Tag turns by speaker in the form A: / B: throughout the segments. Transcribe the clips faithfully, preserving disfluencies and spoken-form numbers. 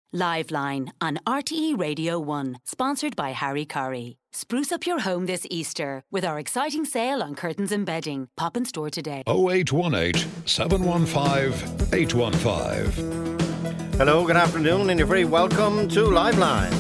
A: Liveline on R T E Radio one, sponsored by Harry Curry. Spruce up your home this Easter with our exciting sale on curtains and bedding. Pop in store today.
B: oh eight one eight, seven one five, eight one five.
C: Hello, good afternoon, and you're very welcome to Liveline.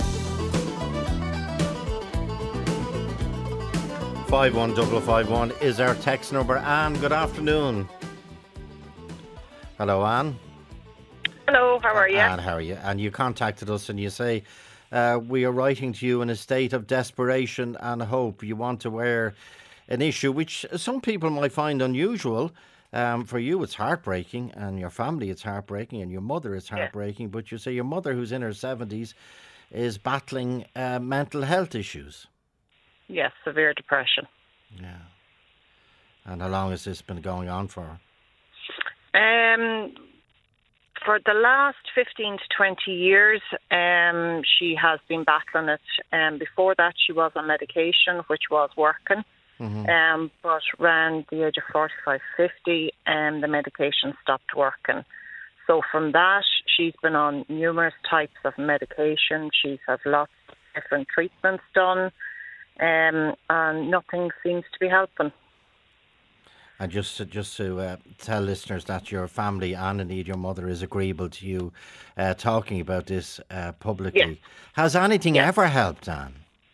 C: five one five five one is our text number. Anne, good afternoon. Hello, Anne.
D: Hello, how are you?
C: Anne, how are you? And you contacted us and you say, uh, we are writing to you in a state of desperation and hope. You want to wear an issue which some people might find unusual. Um, for you, it's heartbreaking, and your family, it's heartbreaking, and your mother, it's heartbreaking. Yeah. But you say your mother, who's in her seventies, is battling uh, mental health issues.
D: Yes, severe depression.
C: Yeah. And how long has this been going on for?
D: Um, for the last fifteen to twenty years, um, she has been battling it. Um, before that, she was on medication, which was working. Mm-hmm. Um, but around the age of forty-five, fifty, um, the medication stopped working. So from that, she's been on numerous types of medication. She's had lots of different treatments done. Um, and nothing seems to be helping.
C: And just to, just to uh, tell listeners that your family and indeed your mother is agreeable to you uh, talking about this uh, publicly.
D: Yeah.
C: Has anything
D: yeah.
C: ever helped, Anne?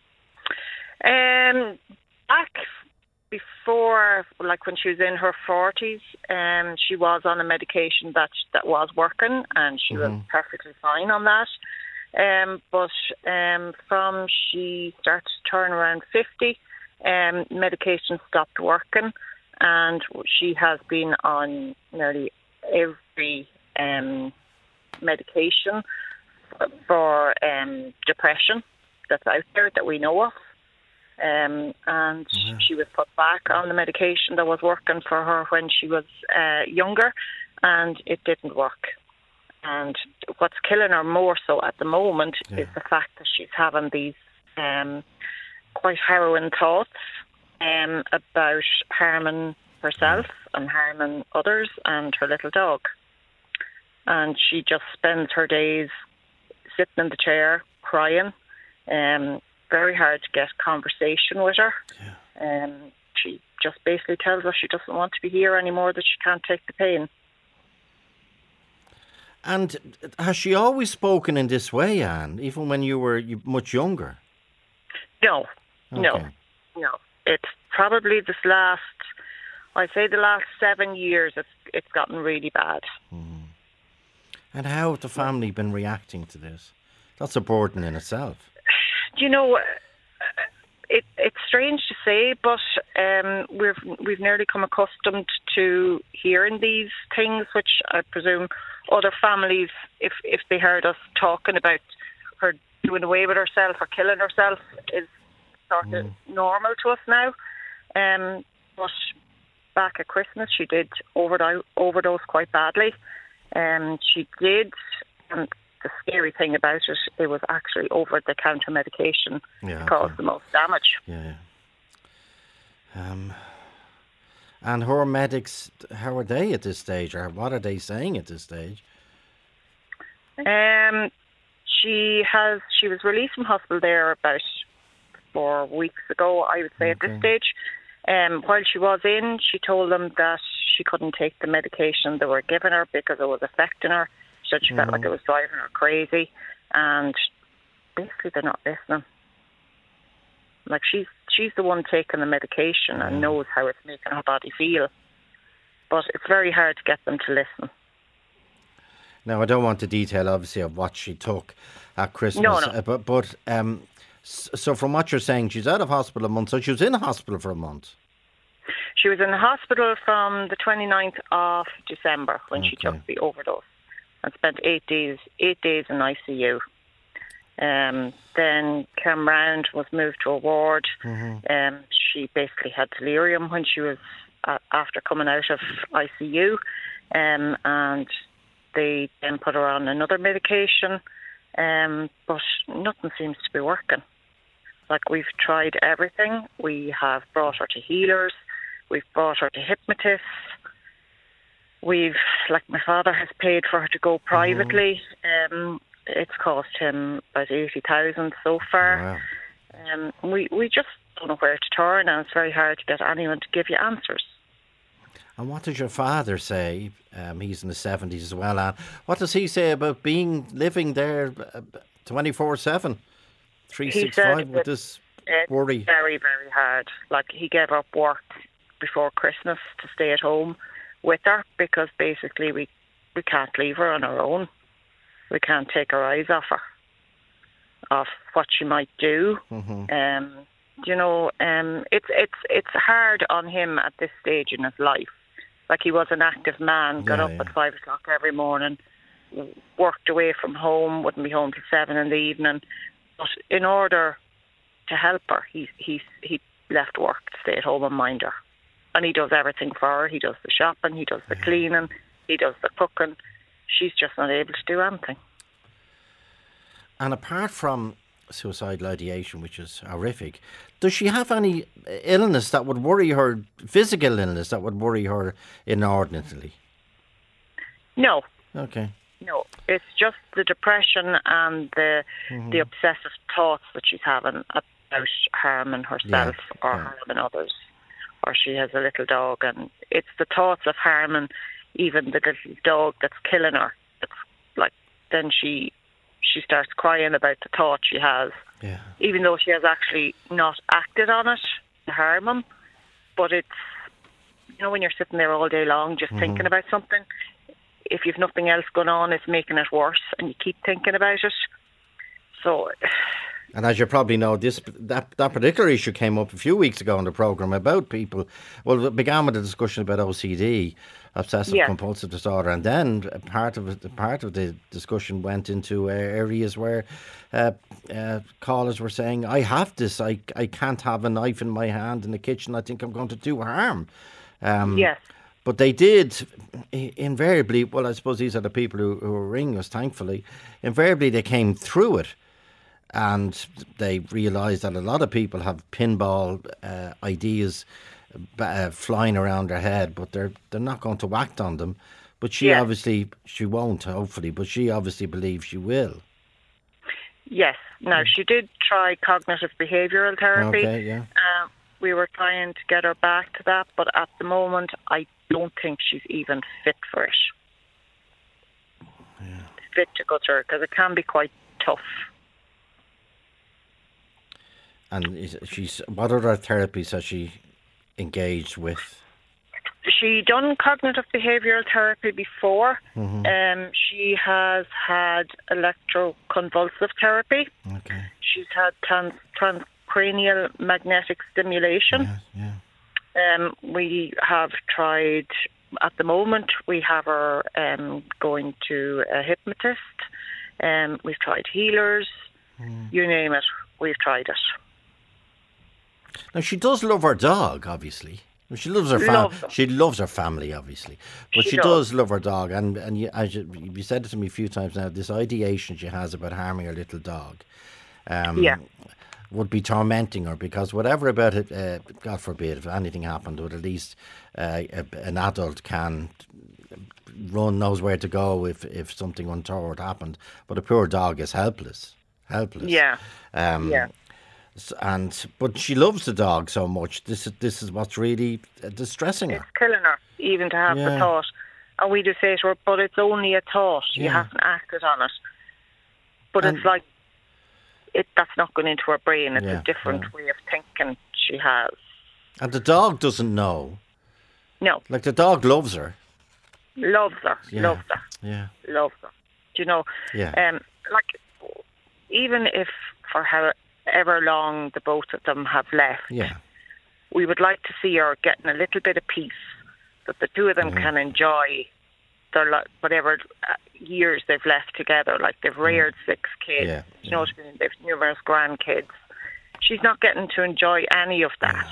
D: Um, back before, like when she was in her forties, um, she was on a medication that that was working, and she mm-hmm. was perfectly fine on that. Um, but um, from she started to turn around fifty, um, medication stopped working, and she has been on nearly every um, medication for um, depression that's out there that we know of. Um, and yeah. she was put back on the medication that was working for her when she was uh, younger, and it didn't work. And what's killing her more so at the moment yeah. is the fact that she's having these um, quite harrowing thoughts um, about harming herself yeah. and harming others and her little dog. And she just spends her days sitting in the chair crying. Um, very hard to get conversation with her. Yeah. Um, she just basically tells us she doesn't want to be here anymore, that she can't take the pain.
C: And has she always spoken in this way, Anne, even when you were much younger?
D: No, okay. no, no. It's probably this last, I'd say the last seven years, it's, it's gotten really bad.
C: Mm. And how have the family been reacting to this? That's a burden in itself.
D: Do you know, it, it's strange to say, but um, we've we've nearly come accustomed to hearing these things, which I presume other families, if if they heard us talking about her doing away with herself or killing herself, is sort of mm. normal to us now. Um, but back at Christmas, she did overdose, overdose quite badly. Um, she did, and the scary thing about it, it was actually over-the-counter medication yeah, that caused okay. the most damage.
C: Yeah. Um, and her medics, how are they at this stage, or what are they saying at this stage?
D: Um, she has. She was released from hospital there about four weeks ago, I would say, okay. at this stage. Um, while she was in, she told them that she couldn't take the medication they were giving her because it was affecting her. She said she mm. felt like it was driving her crazy, and basically they're not listening. Like she's she's the one taking the medication and knows how it's making her body feel, but it's very hard to get them to listen.
C: Now, I don't want the detail, obviously, of what she took at Christmas,
D: no, no.
C: Uh, but but um, so from what you're saying, she's out of hospital a month. So she was in hospital for a month.
D: She was in the hospital from the twenty-ninth of December when okay. she took the overdose, and spent eight days eight days in I C U. Um, then came round, was moved to a ward. Mm-hmm. Um, she basically had delirium when she was uh, after coming out of I C U, um, and they then put her on another medication, um, but nothing seems to be working. Like, we've tried everything. We have brought her to healers. We've brought her to hypnotists. We've, like, my father has paid for her to go privately. Mm-hmm. Um, it's cost him about eighty thousand so far.
C: Wow.
D: Um, we we just don't know where to turn, and it's very hard to get anyone to give you answers.
C: And what does your father say? Um, he's in the seventies as well, Anne. What does he say about being living there twenty-four seven, three sixty-five with this worry?
D: It's very, very hard. Like, he gave up work before Christmas to stay at home with her because basically we, we can't leave her on her own. We can't take our eyes off her, off what she might do.
C: Mm-hmm.
D: Um, you know, um, it's it's it's hard on him at this stage in his life. Like, he was an active man, got
C: Yeah,
D: up
C: yeah.
D: at five o'clock every morning, worked away from home, wouldn't be home till seven in the evening. But in order to help her, he he he left work to stay at home and mind her. And he does everything for her. He does the shopping, he does the cleaning, he does the cooking. She's just not able to do anything.
C: And apart from suicidal ideation, which is horrific, does she have any illness that would worry her, physical illness that would worry her inordinately?
D: No,
C: Okay.
D: no. It's just the depression and the
C: Mm-hmm.
D: the obsessive thoughts that she's having about harming herself
C: Yeah,
D: or
C: yeah.
D: harming others. Or she has a little dog, and it's the thoughts of harming even the little dog that's killing her. It's like, then she she starts crying about the thought she has,
C: Yeah.
D: even though she has actually not acted on it to harm him. But it's, you know, when you're sitting there all day long just thinking about something, if you've nothing else going on, it's making it worse, and you keep thinking about it. So,
C: And as you probably know, this that, that particular issue came up a few weeks ago on the programme about people. Well, it began with a discussion about O C D, obsessive
D: Yes.
C: compulsive disorder, and then part of it, part of the discussion went into uh, areas where uh, uh, callers were saying, "I have this. I I can't have a knife in my hand in the kitchen. I think I'm going to do harm." Um,
D: yes.
C: But they did i- invariably. Well, I suppose these are the people who, who are ringing us. Thankfully, invariably they came through it. And they realised that a lot of people have pinball uh, ideas uh, flying around their head, but they're they're not going to act on them. But she
D: Yeah.
C: obviously, she won't, hopefully, but she obviously believes she will.
D: Yes. Now, she did try cognitive behavioural therapy.
C: Okay, yeah.
D: Um, we were trying to get her back to that, but at the moment, I don't think she's even fit for it. Fit to go through, because it can be quite tough.
C: And is, she's what other therapies has she engaged with?
D: She done cognitive behavioural therapy before.
C: Mm-hmm.
D: Um, she has had electroconvulsive therapy.
C: Okay.
D: She's had trans- transcranial magnetic stimulation.
C: Yeah, yeah.
D: Um, we have tried, at the moment, we have her um, going to a hypnotist. Um, we've tried healers.
C: Mm.
D: You name it, we've tried it.
C: Now she does love her dog, obviously. She loves her
D: Loves
C: family.
D: them.
C: She loves her family, obviously, but she,
D: She
C: does.
D: does.
C: love her dog. And and you, as you, you said it to me a few times now, this ideation she has about harming her little dog, um,
D: Yeah.
C: would be tormenting her, because whatever about it, uh, God forbid, if anything happened, would at least uh, a, an adult can run, knows where to go if if something untoward happened. But a poor dog is helpless, helpless.
D: Yeah.
C: Um,
D: Yeah.
C: S- And but she loves the dog so much. This is this is what's really uh, distressing her.
D: It's killing her, even to have
C: Yeah.
D: the thought. And we just say to her, but it's only a thought. You
C: Yeah.
D: haven't acted on it. But
C: And-
D: it's like, it that's not going into her brain. It's
C: Yeah,
D: a different
C: yeah.
D: way of thinking she has.
C: And the dog doesn't know.
D: No,
C: Like, the dog loves her.
D: loves her,
C: Yeah.
D: loves her,
C: Yeah,
D: loves her. Do you know?
C: yeah,
D: Um, like, even if for however long the both of them have left,
C: yeah,
D: we would like to see her getting a little bit of peace, that the two of them
C: Yeah.
D: can enjoy their li- whatever uh, years they've left together. Like, they've reared six kids,
C: Yeah,
D: you know what I mean? They've numerous grandkids. She's not getting to enjoy any of that.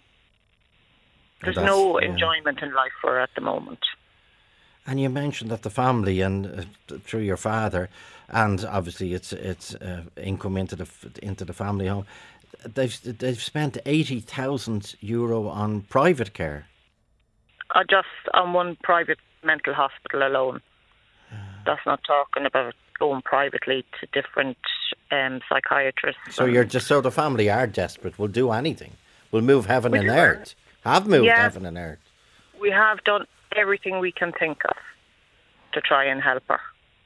D: There's
C: that's-
D: no
C: yeah.
D: enjoyment in life for her at the moment.
C: And you mentioned that the family and uh, through your father, and obviously it's it's uh, income into the f- into the family home. They've they've spent eighty thousand euro on private care.
D: Uh, just on one private mental hospital alone. That's not talking about going privately to different um, psychiatrists.
C: So you're just so the family are desperate. Will do anything. Will move heaven
D: We
C: and
D: do.
C: earth. Have moved
D: Yeah.
C: heaven and earth.
D: We have done everything we can think of to try and help her.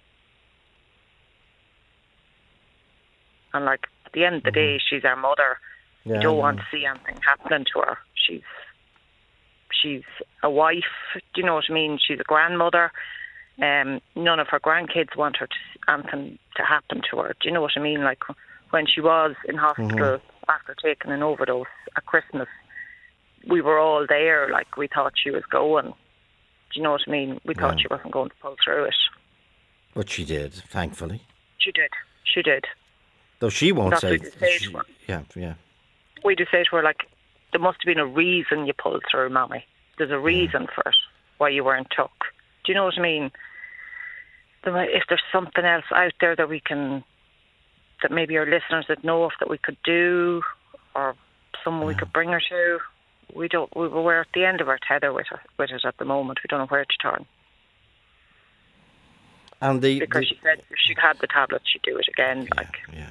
D: And like at the end of the day, she's our mother.
C: Yeah,
D: We
C: I
D: don't
C: know.
D: want to see anything happening to her. She's she's a wife. Do you know what I mean? She's a grandmother. Um, none of her grandkids want her to anything to happen to her. Do you know what I mean? Like when she was in hospital after taking an overdose at Christmas, we were all there. Like we thought she was going. Do you know what I mean? We thought
C: Yeah.
D: she wasn't going to pull through it.
C: But she did, thankfully.
D: She did. She did.
C: Though she won't
D: That's
C: say.
D: what you say
C: she-
D: to her.
C: yeah, yeah.
D: We just say to her, like, there must have been a reason you pulled through, Mommy. There's a reason for it, why you weren't took. Do you know what I mean? There might- If there's something else out there that we can, that maybe our listeners would know of that we could do, or someone we could bring her to, we don't. We we're at the end of our tether with her, with it at the moment. We don't know where to turn.
C: And the,
D: Because
C: the
D: she said if she'd had the tablets, she'd do it again. Like,
C: yeah.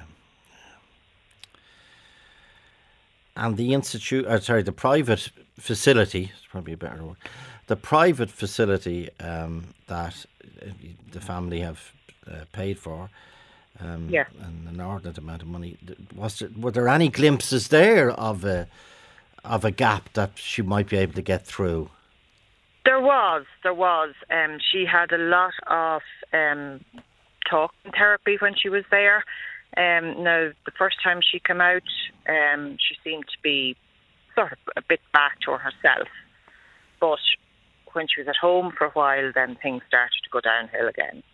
C: And the institute, uh, sorry, the private facility, it's probably a better word, the private facility um, that uh, the family have uh, paid for, um,
D: Yeah.
C: and an inordinate amount of money, th- was there, were there any glimpses there of a, of a gap that she might be able to get through?
D: There was, there was. Um, she had a lot of um, talking therapy when she was there. Um, now, the first time she came out, um, she seemed to be sort of a bit back to herself. But when she was at home for a while, then things started to go downhill again.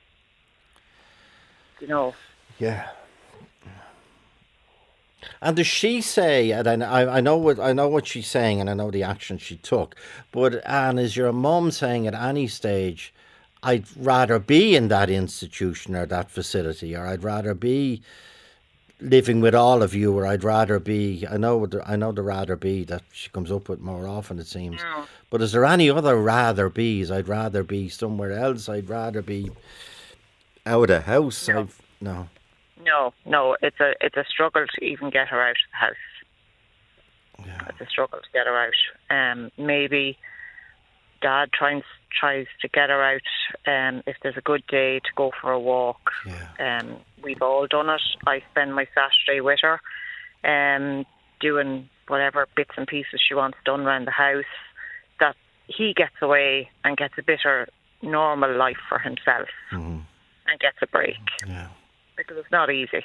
D: You know.
C: Yeah. And does she say? And I, I know what I know what she's saying, and I know the action she took. But Anne, is your mum saying at any stage, "I'd rather be in that institution or that facility, or I'd rather be living with all of you, or I'd rather be"? I know the, I know the rather be that she comes up with more often, it seems.
D: No.
C: But is there any other rather be's? I'd rather be somewhere else. I'd rather be out of the house.
D: No.
C: I've, no.
D: No, no, it's a it's a struggle to even get her out of the house.
C: Yeah.
D: It's a struggle to get her out. Um, maybe Dad tries tries to get her out. Um, if there's a good day to go for a walk.
C: Yeah.
D: Um, we've all done it. I spend my Saturday with her, um, doing whatever bits and pieces she wants done around the house. That he gets away and gets a better normal life for himself
C: Mm-hmm.
D: and gets a break.
C: Yeah.
D: Because it's not easy.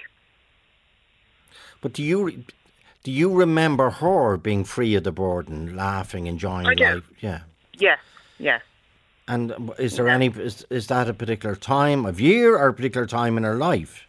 C: But do you re- do you remember her being free of the burden, laughing, enjoying
D: I do.
C: life? Yeah.
D: Yes, yes.
C: And is there any is, is that a particular time of year or a particular time in her life?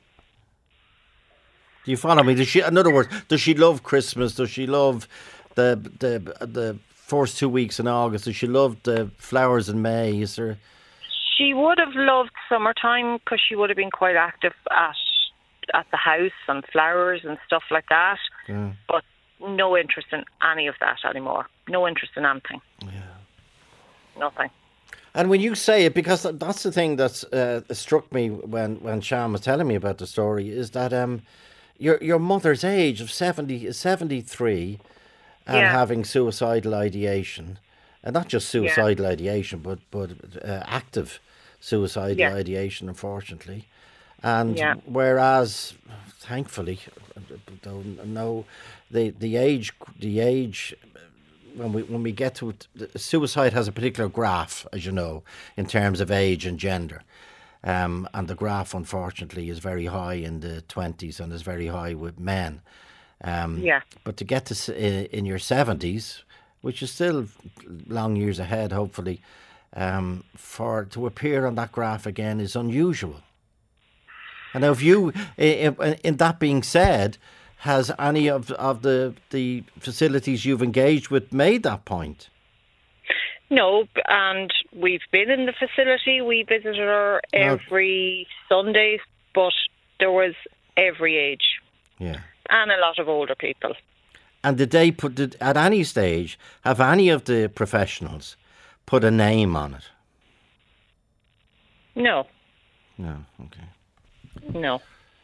C: Do you follow me? Does she, in other words, does she love Christmas? Does she love the the the first two weeks in August? Does she love the flowers in May? Is there?
D: She would have loved summertime because she would have been quite active at at the house and flowers and stuff like that.
C: Yeah.
D: But no interest in any of that anymore. No interest in anything.
C: Yeah.
D: Nothing.
C: And when you say it, because that's the thing that's uh, struck me when when Sian was telling me about the story, is that um, your your mother's age of seventy, seventy-three and
D: Yeah.
C: having suicidal ideation, and not just suicidal ideation, but but uh, active suicidal
D: Yeah.
C: ideation, unfortunately. And
D: Yeah.
C: whereas, thankfully, though no, the the age the age. When we when we get to it, suicide has a particular graph, as you know, in terms of age and gender, um, and the graph, unfortunately, is very high in the twenties and is very high with men. Um,
D: Yeah.
C: But to get to s- i- in your seventies, which is still long years ahead, hopefully, um, for to appear on that graph again is unusual. And now, if you, in, in that being said, has any of of the the facilities you've engaged with made that point?
D: No, and we've been in the facility. We visited her every Sunday, but there was every age
C: Yeah.
D: and a lot of older people.
C: And did they put did, at any stage have any of the professionals put a name on it?
D: No.
C: No. Okay.
D: No.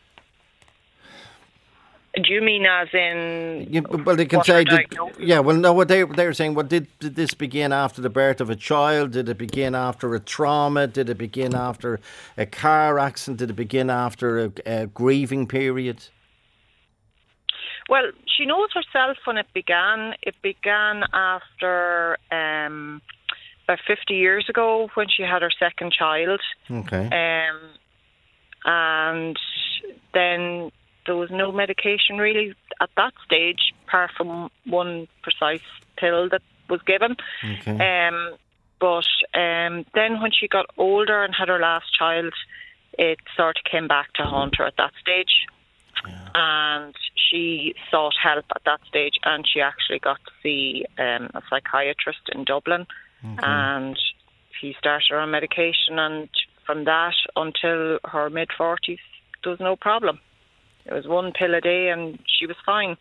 D: Do you mean as in?
C: Yeah, well, they can
D: what
C: say,
D: her
C: did,
D: diagnosis
C: yeah. Well, no, what they they're saying. Well, did, did this begin after the birth of a child? Did it begin after a trauma? Did it begin after a car accident? Did it begin after a, a grieving period?
D: Well, she knows herself when it began. It began after um, about fifty years ago when she had her second child.
C: Okay.
D: Um, and then there was no medication really at that stage, apart from one precise pill that was given.
C: Okay.
D: Um, but um, then when she got older and had her last child, it sort of came back to haunt her at that stage.
C: Yeah.
D: And she sought help at that stage, and she actually got to see um, a psychiatrist in Dublin.
C: Okay.
D: And he started her on medication, and from that until her mid-forties, there was no problem. It was one pill a day and she was fine.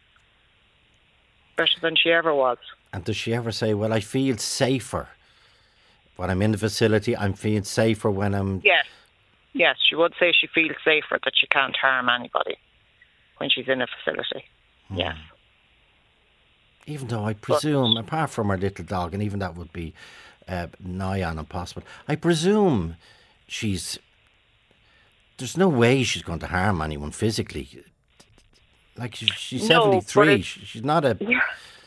D: Better than she ever was.
C: And does she ever say, well, I feel safer when I'm in the facility, I'm feeling safer when I'm...
D: Yes. Yes, she would say she feels safer, that she can't harm anybody when she's in a facility.
C: Hmm.
D: Yes.
C: Even though I presume, but, apart from her little dog, and even that would be uh, nigh on impossible, I presume she's... There's no way she's going to harm anyone physically. Like, she's, she's
D: no,
C: seventy-three. She's not a...
D: Yeah.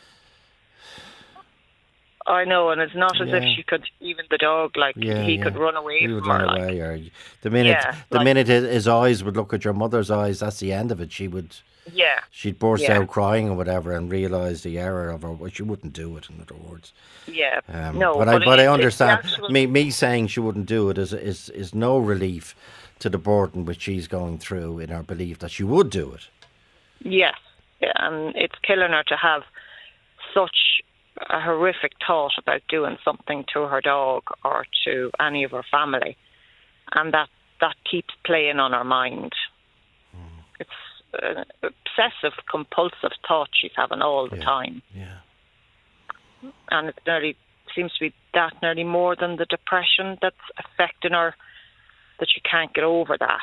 D: I know, and it's not as
C: yeah.
D: if she could, even the dog, like,
C: yeah,
D: he
C: yeah.
D: could run away
C: he
D: from
C: would
D: her.
C: run
D: like.
C: away, or the minute,
D: Yeah,
C: the
D: like,
C: minute his, his eyes would look at your mother's eyes, that's the end of it. She would...
D: Yeah.
C: She'd burst
D: yeah.
C: out crying or whatever and realise the error of her. Well, she wouldn't do it, in other words.
D: Yeah.
C: Um,
D: no,
C: but,
D: but
C: I but
D: it,
C: I understand.
D: actual...
C: Me me saying she wouldn't do it is is is no relief to the burden which she's going through in her belief that she would do it.
D: Yes. Yeah, and it's killing her to have such a horrific thought about doing something to her dog or to any of her family, and that that keeps playing on her mind. Mm. It's an obsessive, compulsive thought she's having all the
C: yeah.
D: time.
C: Yeah.
D: And it nearly seems to be that nearly more than the depression that's affecting her, that she can't get over that.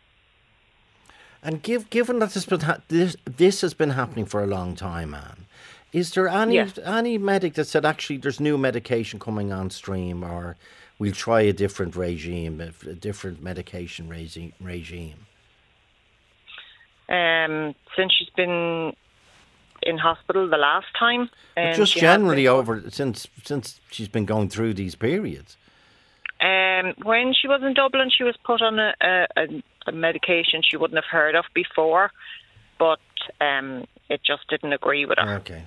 C: And give, given that this, been ha- this this has been happening for a long time, Anne, is there any
D: yes.
C: any medic that said actually there's new medication coming on stream, or we'll try a different regime, a different medication regime? regime?
D: Um, since she's been in hospital the last time,
C: um, just generally over since since she's been going through these periods.
D: Um, when she was in Dublin, she was put on a, a, a medication she wouldn't have heard of before, but um, it just didn't agree with her.
C: Okay.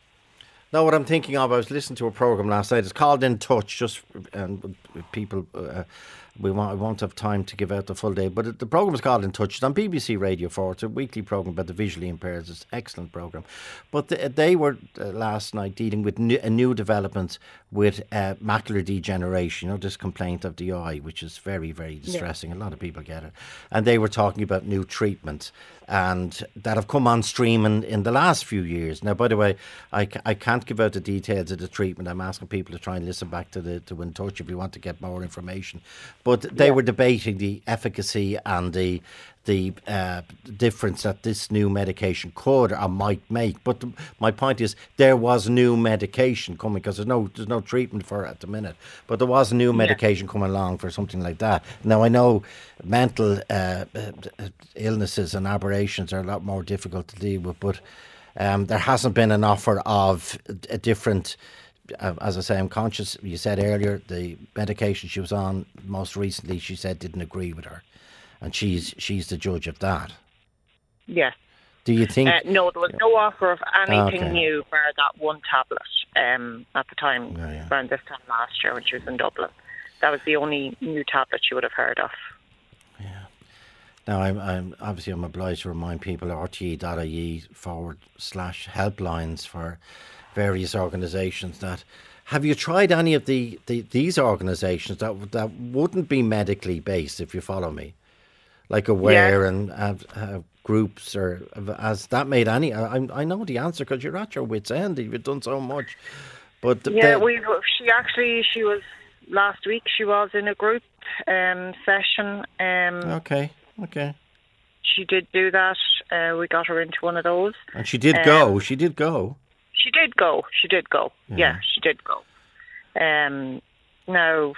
C: Now, what I'm thinking of, I was listening to a programme last night. It's called In Touch. Just um, people, uh, we won't, I won't have time to give out the full day, but it, the programme is called In Touch. It's on B B C Radio four. It's a weekly programme about the visually impaired. It's an excellent programme. But the, they were uh, last night dealing with new, a new development with uh, macular degeneration. You know, this complaint of the eye, which is very, very distressing. Yeah. A lot of people get it. And they were talking about new treatments and that have come on stream in, in the last few years. Now, by the way, I, I can't give out the details of the treatment. I'm asking people to try and listen back to the to In Touch if you want to get more information. But they yeah. were debating the efficacy and the the uh, difference that this new medication could or might make. But the, my point is, there was new medication coming, because there's no there's no treatment for it at the minute. But there was new medication yeah. coming along for something like that. Now, I know mental uh, illnesses and aberrations are a lot more difficult to deal with, but um, there hasn't been an offer of a different... Uh, as I say, I'm conscious, you said earlier, the medication she was on most recently, she said didn't agree with her. And she's she's the judge of that.
D: Yes.
C: Do you think...
D: Uh, no, there was no offer of anything
C: okay.
D: new bar that one tablet um, at the time,
C: oh, yeah.
D: around this time last year when she was in Dublin. That was the only new tablet she would have heard of.
C: Yeah. Now, I'm, I'm obviously I'm obliged to remind people R T E dot I E forward slash helplines for various organisations. That have you tried any of the, the these organisations that that wouldn't be medically based, if you follow me, like Aware yeah. and uh, uh, groups, or has that made any? I I know the answer because you're at your wit's end. You've done so much, but the,
D: yeah,
C: the,
D: we she actually she was last week. She was in a group um, session. Um,
C: okay. Okay.
D: She did do that. Uh, we got her into one of those.
C: And she did
D: um,
C: go. She did go.
D: She did go. She did go. Yeah,
C: Yeah.
D: she did go. Um, now,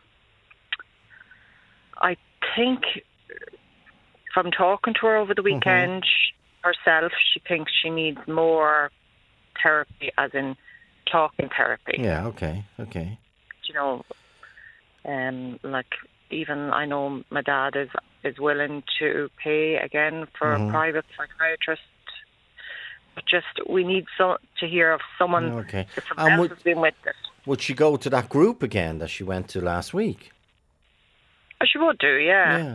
D: I think from talking to her over the weekend, mm-hmm. herself, she thinks she needs more therapy, as in talking therapy.
C: Yeah, okay, okay.
D: You know, um, like even I know my dad is is willing to pay again for
C: mm-hmm.
D: a private psychiatrist. But just we need so to hear of someone
C: okay.
D: that someone else
C: would,
D: has been with it.
C: Would she go to that group again that she went to last week?
D: Oh, she would do, yeah.
C: Yeah.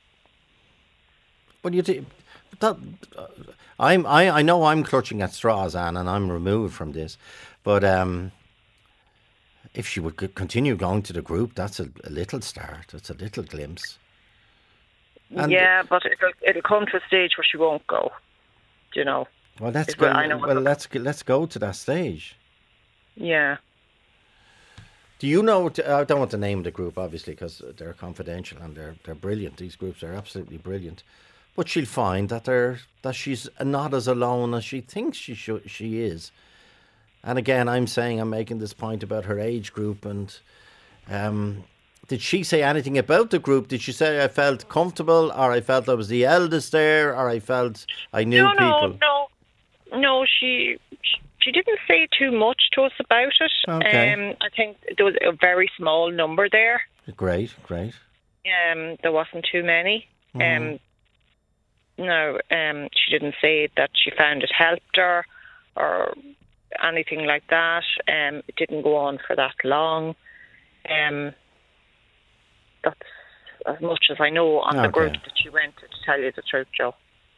C: But you t- that uh, I'm I, I know I'm clutching at straws, Anne, and I'm removed from this. But um, if she would c- continue going to the group, that's a, a little start. It's a little glimpse. And
D: yeah, but it'll, it'll come to a stage where she won't go. Do you know?
C: Well, let's
D: It's
C: go.
D: what I know
C: Well,
D: what-
C: let's g- let's go to that stage.
D: Yeah.
C: Do you know? I don't want to name the group, obviously, because they're confidential and they're they're brilliant. These groups are absolutely brilliant. But she'll find that they're that she's not as alone as she thinks she should, she is. And again, I'm saying I'm making this point about her age group. And um, did she say anything about the group? Did she say I felt comfortable, or I felt I was the eldest there, or I felt I knew
D: no,
C: people?
D: No, no, no. She she didn't say too much to us about it.
C: Okay.
D: Um, I think there was a very small number there.
C: Great, great.
D: Um, there wasn't too many.
C: Mm-hmm.
D: Um, no, um, she didn't say that she found it helped her or anything like that. Um, it didn't go on for that long. Um, that's as much as I know on the
C: Okay.
D: group that she went to, to tell you the truth, Joe.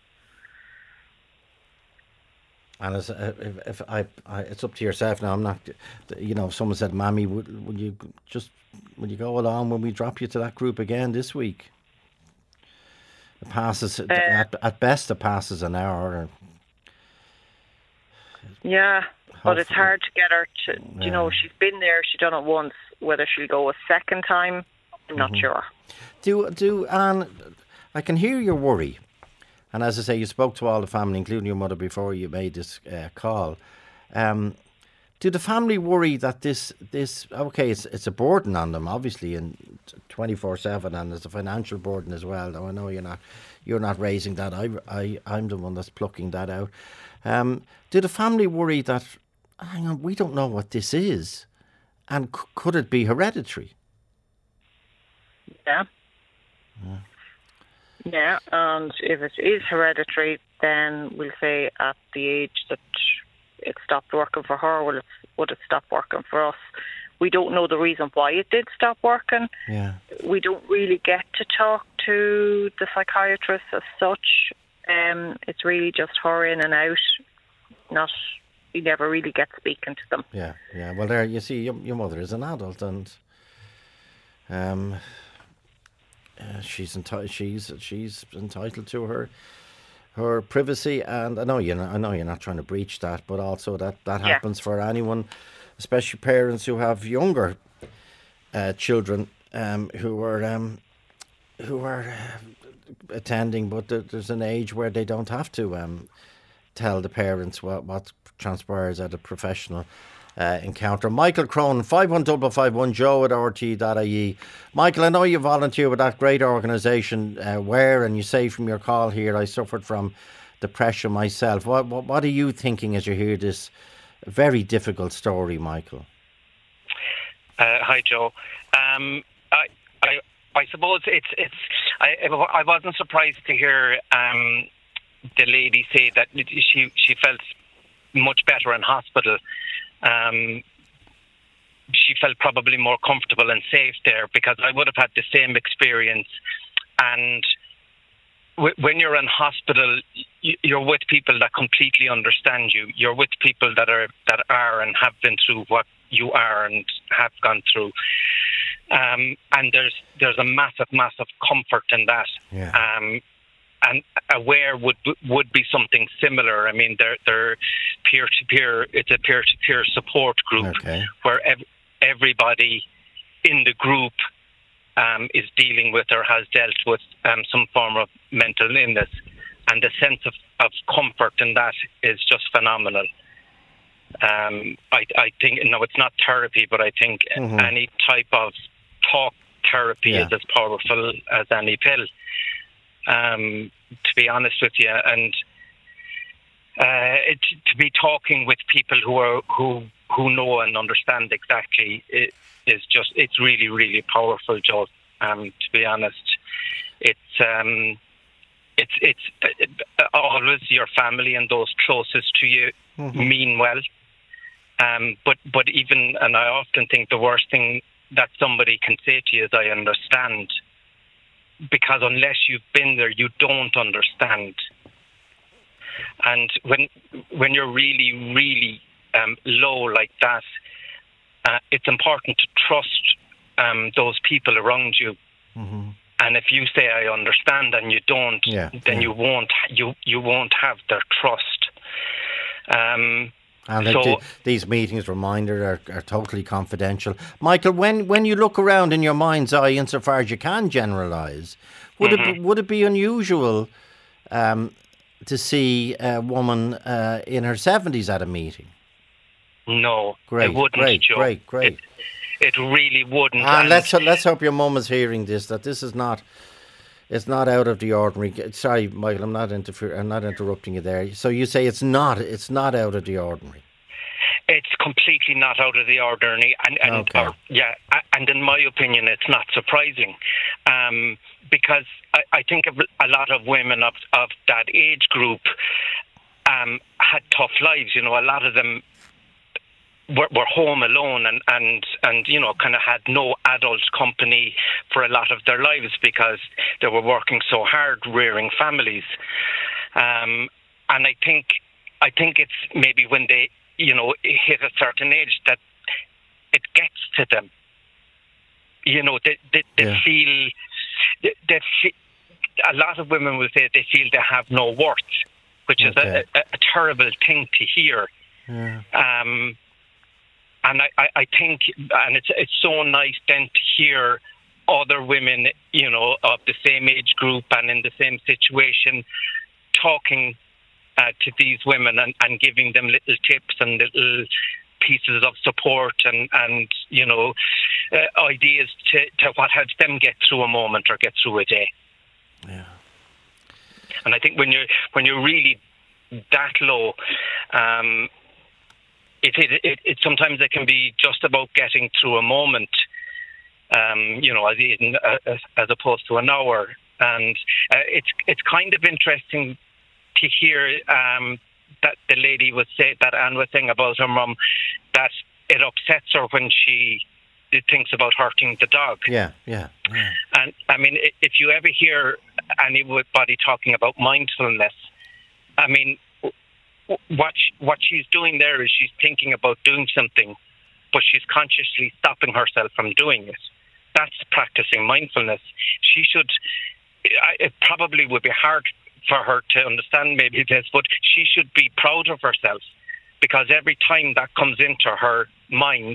C: And as, uh, if, if I, I, it's up to yourself now. I'm not, you know. If someone said, "Mammy, would, would you just, would you go along when we drop you to that group again this week?" It passes
D: Uh,
C: at, at best. It passes an hour. Or,
D: Yeah, but it's
C: Hopefully.
D: hard to get her to.
C: Yeah.
D: You know, she's been there. She's done it once. Whether she'll go a second time, I'm not
C: Mm-hmm.
D: sure.
C: do do Anne, I can hear your worry, and as I say, you spoke to all the family, including your mother, before you made this uh, call. Um, do the family worry that this this okay? It's it's a burden on them, obviously, and twenty-four seven, and there's a financial burden as well. Though I know you're not you're not raising that. I I I'm the one that's plucking that out. Um, do the family worry that, hang on, we don't know what this is, and c- could it be hereditary?
D: Yeah. Yeah, and if it is hereditary, then we'll say at the age that it stopped working for her, will it, would it stop working for us? We don't know the reason why it did stop working.
C: Yeah.
D: We don't really get to talk to the psychiatrist as such. Um, it's really just her in and out. Not, you never really get speaking to them.
C: Yeah, yeah. Well, there you see, your, your mother is an adult, and um, uh, she's entitled. She's she's entitled to her her privacy, and I know you. I know you're not trying to breach that, but also that that
D: Yeah.
C: happens for anyone, especially parents who have younger uh, children um, who are um, who are uh, attending, but there, there's an age where they don't have to um, tell the parents what what transpires at a professional uh, encounter. Michael Cronin, five one five five one Joe at R T dot I E. Michael, I know you volunteer with that great organisation, uh, Where, and you say from your call here, I suffered from depression myself. What, what what are you thinking as you hear this very difficult story, Michael?
E: Uh, hi, Joe. Um, I, I, I suppose it's it's. I, I wasn't surprised to hear um, the lady say that she she felt much better in hospital. Um, she felt probably more comfortable and safe there, because I would have had the same experience. And w- when you're in hospital, y- you're with people that completely understand you. You're with people that are that are and have been through what you are and have gone through. Um, and there's there's a massive, massive comfort in that.
C: Yeah.
E: Um, and Aware would would be something similar. I mean, they're they're peer to peer. It's a peer to peer support group
C: Okay.
E: where ev- everybody in the group um, is dealing with or has dealt with um, some form of mental illness, and the sense of, of comfort in that is just phenomenal. Um, I, I think, no, it's not therapy, but I think mm-hmm. any type of talk therapy yeah. is as powerful as any pill, um, to be honest with you. And uh, it, to be talking with people who are who who know and understand exactly it is just, it's really, really powerful, Joe. Um, to be honest, it's um, it's it's it, always your family and those closest to you mm-hmm. mean well. Um, but but even, and I often think the worst thing that somebody can say to you is, I understand. Because unless you've been there, you don't understand. And when when you're really, really um, low like that, uh, it's important to trust um, those people around you. Mm-hmm. And if you say, I understand, and you don't, yeah, then yeah. you won't you you won't have their trust. Um
C: And
E: so,
C: th- these meetings, reminder, are, are totally confidential. Michael, when, when you look around in your mind's eye, insofar as you can generalise, would mm-hmm. it be, would it be unusual um, to see a woman uh, in her seventies at a meeting?
E: No,
C: great,
E: it wouldn't,
C: great,
E: Joe.
C: great, great.
E: It, it really wouldn't.
C: And,
E: and
C: let's let's hope your mum is hearing this. That this is not. It's not out of the ordinary. Sorry, Michael, I'm not interfer- I'm not interrupting you there. So you say it's not. It's not out of the ordinary.
E: It's completely not out of the ordinary, and, and
C: okay.
E: or, yeah, and in my opinion, it's not surprising, um, because I, I think a lot of women of of that age group um, had tough lives. You know, a lot of them were, were home alone, and, and, and you know, kind of had no adult company for a lot of their lives because they were working so hard rearing families. Um, and I think I think it's maybe when they, you know, hit a certain age that it gets to them. You know, they they, they yeah. feel they, they feel, a lot of women will say they feel they have no worth, which okay. is a, a, a terrible thing to hear. Yeah. Um, and I, I, I think, and it's it's so nice then to hear other women, you know, of the same age group and in the same situation, talking uh, to these women and, and giving them little tips and little pieces of support and, and you know, uh, ideas to, to what helps them get through a moment or get through a day.
C: Yeah.
E: And I think when you're when you're really that low, um, it, it it it sometimes it can be just about getting through a moment. Um, you know, as, in, uh, as opposed to an hour, and uh, it's it's kind of interesting to hear um, that the lady was say that Anne was saying about her mum, that it upsets her when she thinks about hurting the dog.
C: Yeah, yeah, yeah.
E: And I mean, if you ever hear anybody talking about mindfulness, I mean, what what she's doing there is she's thinking about doing something, but she's consciously stopping herself from doing it. That's practicing mindfulness. She should, it probably would be hard for her to understand maybe this, but she should be proud of herself, because every time that comes into her mind,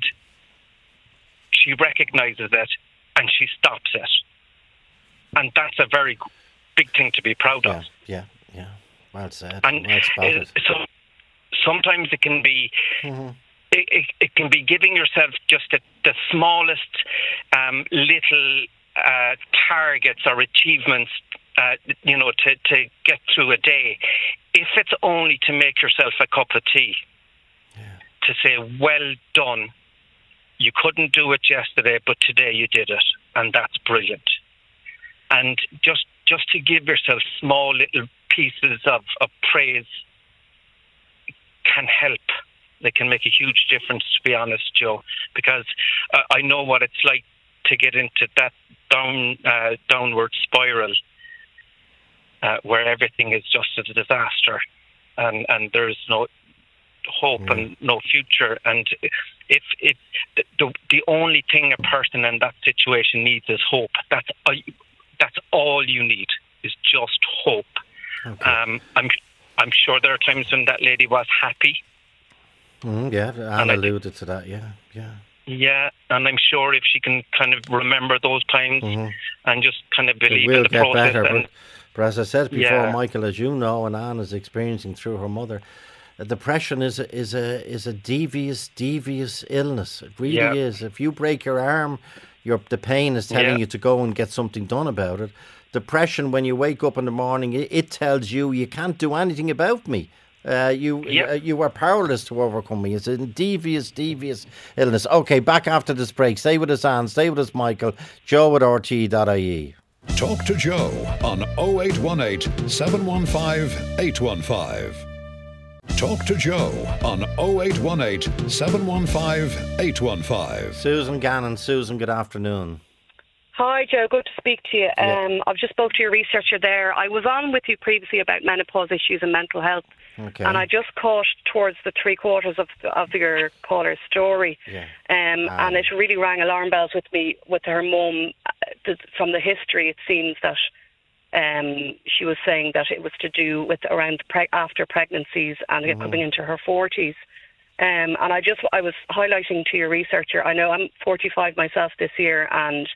E: she recognizes it and she stops it. And that's a very big thing to be proud
C: yeah,
E: of.
C: Yeah, yeah. Well said.
E: And
C: well spotted.
E: So sometimes it can be... Mm-hmm. It, it, it can be giving yourself just a, the smallest um, little uh, targets or achievements, uh, you know, to, to get through a day. If it's only to make yourself a cup of tea, yeah. to say, well done, you couldn't do it yesterday, but today you did it, and that's brilliant. And just just to give yourself small little pieces of, of praise can help. They can make a huge difference, to be honest, Joe, because uh, I know what it's like to get into that down uh, downward spiral uh, where everything is just a disaster and, and there's no hope mm. and no future. And if if the, the only thing a person in that situation needs is hope, that's uh, that's all you need is just hope. Okay. Um, I'm I'm sure there are times when that lady was happy.
C: Mm, yeah, Anne alluded to that. Yeah, yeah.
E: Yeah, and I'm sure if she can kind of remember those times mm-hmm. and just kind of believe
C: it will
E: in the
C: get
E: process.
C: Better,
E: and,
C: but, but as I said before,
E: yeah.
C: Michael, as you know, and Anne is experiencing through her mother, depression is a, is a is a devious, devious illness. It really yeah. is. If you break your arm, your the pain is telling yeah. you to go and get something done about it. Depression, when you wake up in the morning, it, it tells you you can't do anything about me. Uh, you
E: yep.
C: uh, you are powerless to overcome me. It's a devious, devious illness. Okay, back after this break. Stay with us, Anne. Stay with us, Michael. Joe at R T E dot I E.
B: Talk to Joe on oh eight one eight, seven one five, eight one five. Talk to Joe on oh eight one eight, seven one five, eight one five.
C: Susan Gannon. Susan, good afternoon.
F: Hi, Joe. Good to speak to you.
C: Yeah.
F: Um, I've just spoke to your researcher there. I was on with you previously about menopause issues and mental health.
C: Okay.
F: And I just caught towards the three quarters of of your caller's story.
C: Yeah.
F: Um,
C: um,
F: and it really rang alarm bells with me, with her mum. From the history, it seems that um, she was saying that it was to do with around pre- after pregnancies and mm-hmm. coming into her forties. Um, and I just, I was highlighting to your researcher, I know I'm forty-five myself this year, and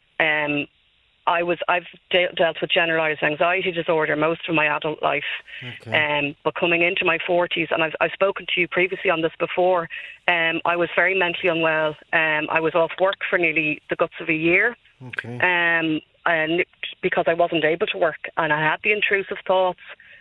F: um, I was, I've de- dealt with generalised anxiety disorder most of my adult life.
C: Okay.
F: Um, but coming into my forties, and I've, I've spoken to you previously on this before, um, I was very mentally unwell. Um, I was off work for nearly the guts of a year.
C: Okay.
F: Um, and because I wasn't able to work, and I had the intrusive thoughts.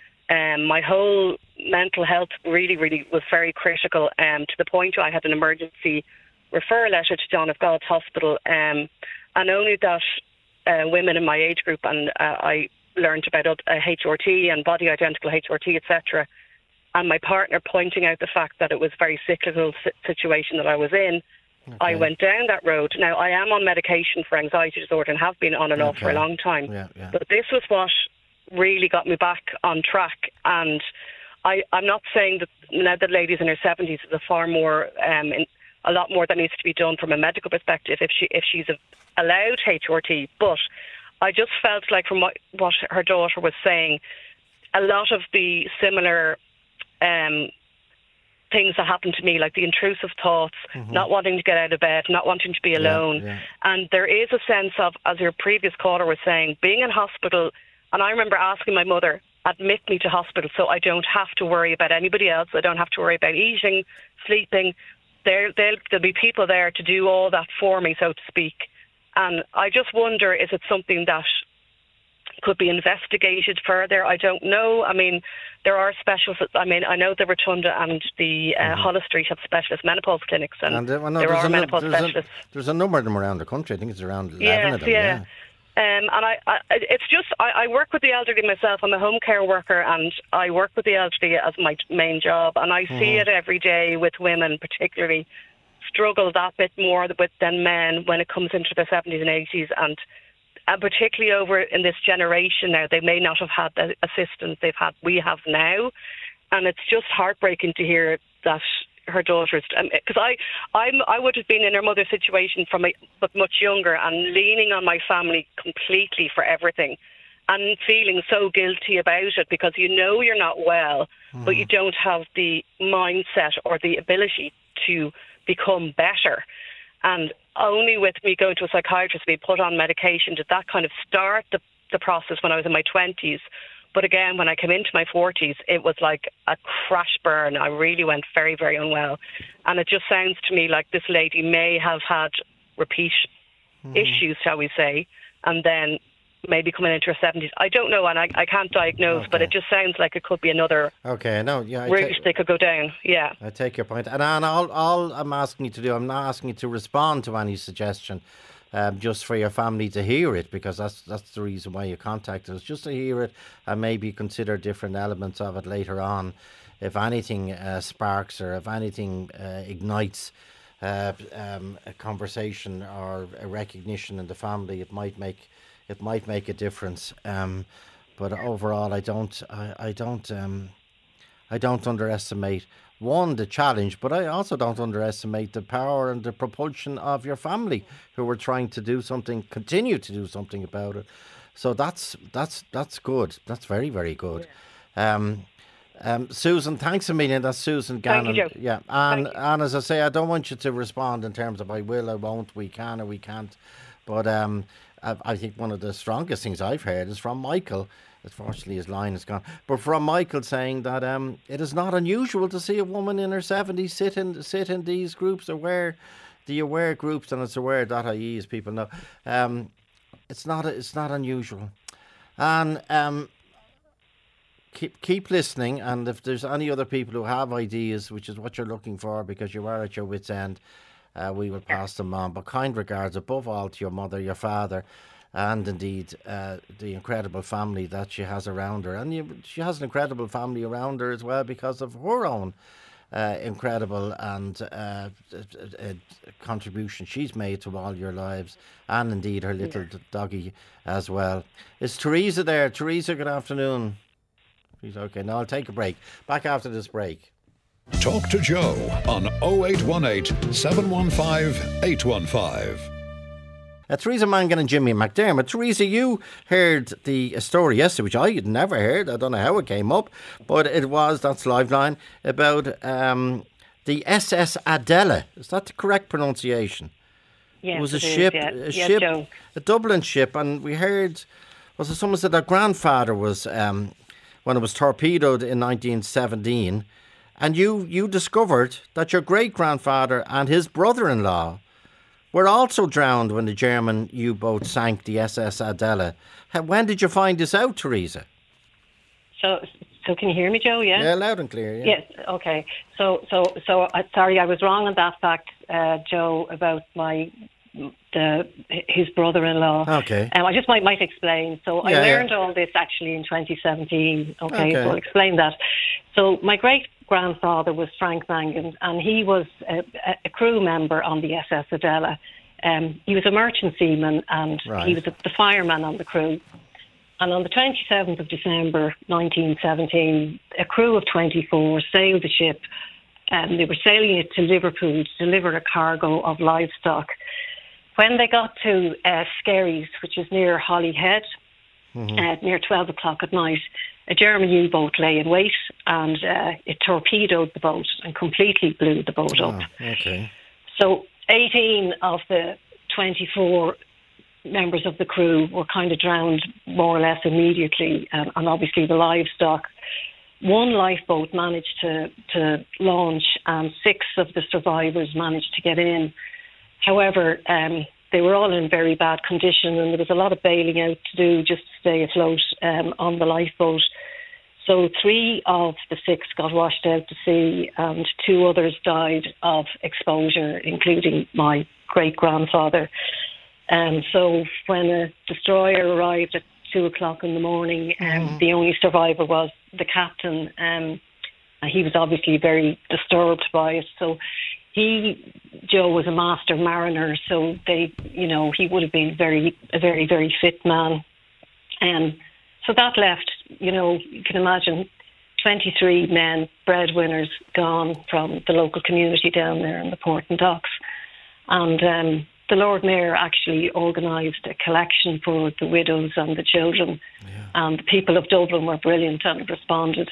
F: Um, my whole mental health really, really was very critical, um, to the point where I had an emergency referral letter to John of God's Hospital, um, and only that uh, women in my age group, and uh, I learned about uh, H R T and body identical H R T, et cetera, and my partner pointing out the fact that it was a very cyclical situation that I was in. Okay. I went down that road. Now, I am on medication for anxiety disorder and have been on and off
C: okay.
F: for a long time.
C: Yeah, yeah.
F: But this was what really got me back on track. And I, I'm not saying that now that ladies in her seventies is a far more, um, in, a lot more that needs to be done from a medical perspective if she if she's allowed H R T. But I just felt like from what, what her daughter was saying, a lot of the similar um things that happened to me, like the intrusive thoughts, mm-hmm. not wanting to get out of bed, not wanting to be alone.
C: Yeah, yeah.
F: And there is a sense of, as your previous caller was saying, being in hospital. And I remember asking my mother, admit me to hospital so I don't have to worry about anybody else. I don't have to worry about eating, sleeping. There, there'll, there'll be people there to do all that for me, so to speak. And I just wonder, is it something that could be investigated further? I don't know. I mean, there are specialists. I mean, I know the Rotunda and the uh, mm-hmm. Hollis Street have specialist menopause clinics, and, and uh, well, no, there are a, menopause
C: there's
F: specialists.
C: A, there's a number of them around the country. I think it's around eleven
F: yes,
C: of them.
F: Yeah,
C: yeah.
F: Um, and I, I, it's just, I, I work with the elderly myself. I'm a home care worker, and I work with the elderly as my main job. And I mm-hmm. see it every day with women, particularly struggle that bit more with than men when it comes into their seventies and eighties, and. And particularly over in this generation now, they may not have had the assistance they've had, we have now. And it's just heartbreaking to hear that her daughter's, because um, I, I'm, I would have been in her mother's situation from a, but much younger, and leaning on my family completely for everything, and feeling so guilty about it because you know you're not well, mm. but you don't have the mindset or the ability to become better. And only with me going to a psychiatrist, being put on medication, did that kind of start the, the process when I was in my twenties. But again, when I came into my forties, it was like a crash burn. I really went very, very unwell. And it just sounds to me like this lady may have had repeat mm. issues, shall we say, and then maybe coming into her seventies. I don't know, and I, I can't diagnose, okay. but it just sounds like it could be another
C: okay, no, yeah,
F: route they could go down. Yeah.
C: I take your point. And Anne, all, all I'm asking you to do, I'm not asking you to respond to any suggestion, um, just for your family to hear it, because that's that's the reason why you contacted us, just to hear it and maybe consider different elements of it later on. If anything uh, sparks or if anything uh, ignites uh, um, a conversation or a recognition in the family, it might make It might make a difference, um, but overall, I don't, I, I don't, um, I don't underestimate one the challenge, but I also don't underestimate the power and the propulsion of your family, who were trying to do something, continue to do something about it. So that's that's that's good. That's very very good. Yeah. Um, Um, Susan, thanks a million. That's Susan Gannon.
F: Thank you, Joe.
C: Yeah, and,
F: Thank you.
C: and as I say, I don't want you to respond in terms of I will, I won't, we can or we can't. But um, I, I think one of the strongest things I've heard is from Michael. Unfortunately, his line is gone. But from Michael saying that um, it is not unusual to see a woman in her seventies sit in sit in these groups, aware, the aware groups, and it's aware dot I E, as people know. Um, it's not it's not unusual, and um. Keep keep listening, and if there's any other people who have ideas, which is what you're looking for, because you are at your wit's end, uh, we will pass them on. But kind regards above all to your mother, your father, and indeed uh, the incredible family that she has around her. And you, she has an incredible family around her as well because of her own uh, incredible and uh, uh, contribution she's made to all your lives, and indeed her little yeah. doggy as well. Is Teresa there? Teresa, good afternoon. Okay, now I'll take a break. Back after this break.
B: Talk to Joe on oh eight one eight, seven one five, eight one five.
C: Uh, Teresa Mangan and Jimmy McDermott. Teresa, you heard the story yesterday, which I had never heard. I don't know how it came up, but it was, that's Liveline, about um, the S S Adela. Is that the correct pronunciation?
F: Yes,
C: it was a
F: it
C: ship,
F: is, yeah.
C: a
F: yes,
C: ship,
F: Joe.
C: a Dublin ship, and we heard, was it someone said their grandfather was... Um, when it was torpedoed in nineteen seventeen, and you, you discovered that your great-grandfather and his brother-in-law were also drowned when the German U-boat sank the S S Adela. When did you find this out, Teresa?
F: So, so can you hear me, Joe? Yeah.
C: Yeah, loud and clear. Yeah.
F: Yes. Okay. So, so, so, uh, sorry, I was wrong on that fact, uh, Joe, about my the his brother-in-law.
C: Okay.
F: Um, I just might might explain. So
C: Yeah,
F: I learned
C: yeah.
F: all this actually in twenty seventeen. Okay,
C: Okay.
F: so I'll explain that. So my great-grandfather was Frank Mangan, and he was a, a crew member on the S S Adela. Um, he was a merchant seaman, and
C: Right.
F: he was the, the fireman on the crew. And on the twenty-seventh of December nineteen seventeen, a crew of twenty-four sailed the ship. And they were sailing it to Liverpool to deliver a cargo of livestock. When they got to uh, Skerries, which is near Holyhead, mm-hmm. uh, near twelve o'clock at night, a German U-boat lay in wait, and uh, it torpedoed the boat and completely blew the boat up.
C: Oh, okay.
F: So eighteen of the twenty-four members of the crew were kind of drowned more or less immediately, um, and obviously the livestock. One lifeboat managed to, to launch, and six of the survivors managed to get in. However, um, they were all in very bad condition, and there was a lot of bailing out to do just to stay afloat um, on the lifeboat. So three of the six got washed out to sea, and two others died of exposure, including my great-grandfather. Um, so when a destroyer arrived at two o'clock in the morning, um, mm. the only survivor was the captain. Um, he was obviously very disturbed by it. So he, Joe, was a master mariner. So they, you know, he would have been very, a very, very fit man. And um, so that left, you know, you can imagine twenty-three men, breadwinners, gone from the local community down there in the port and docks. And um, the Lord Mayor actually organised a collection for the widows and the children. Yeah. And the people of Dublin were brilliant and responded.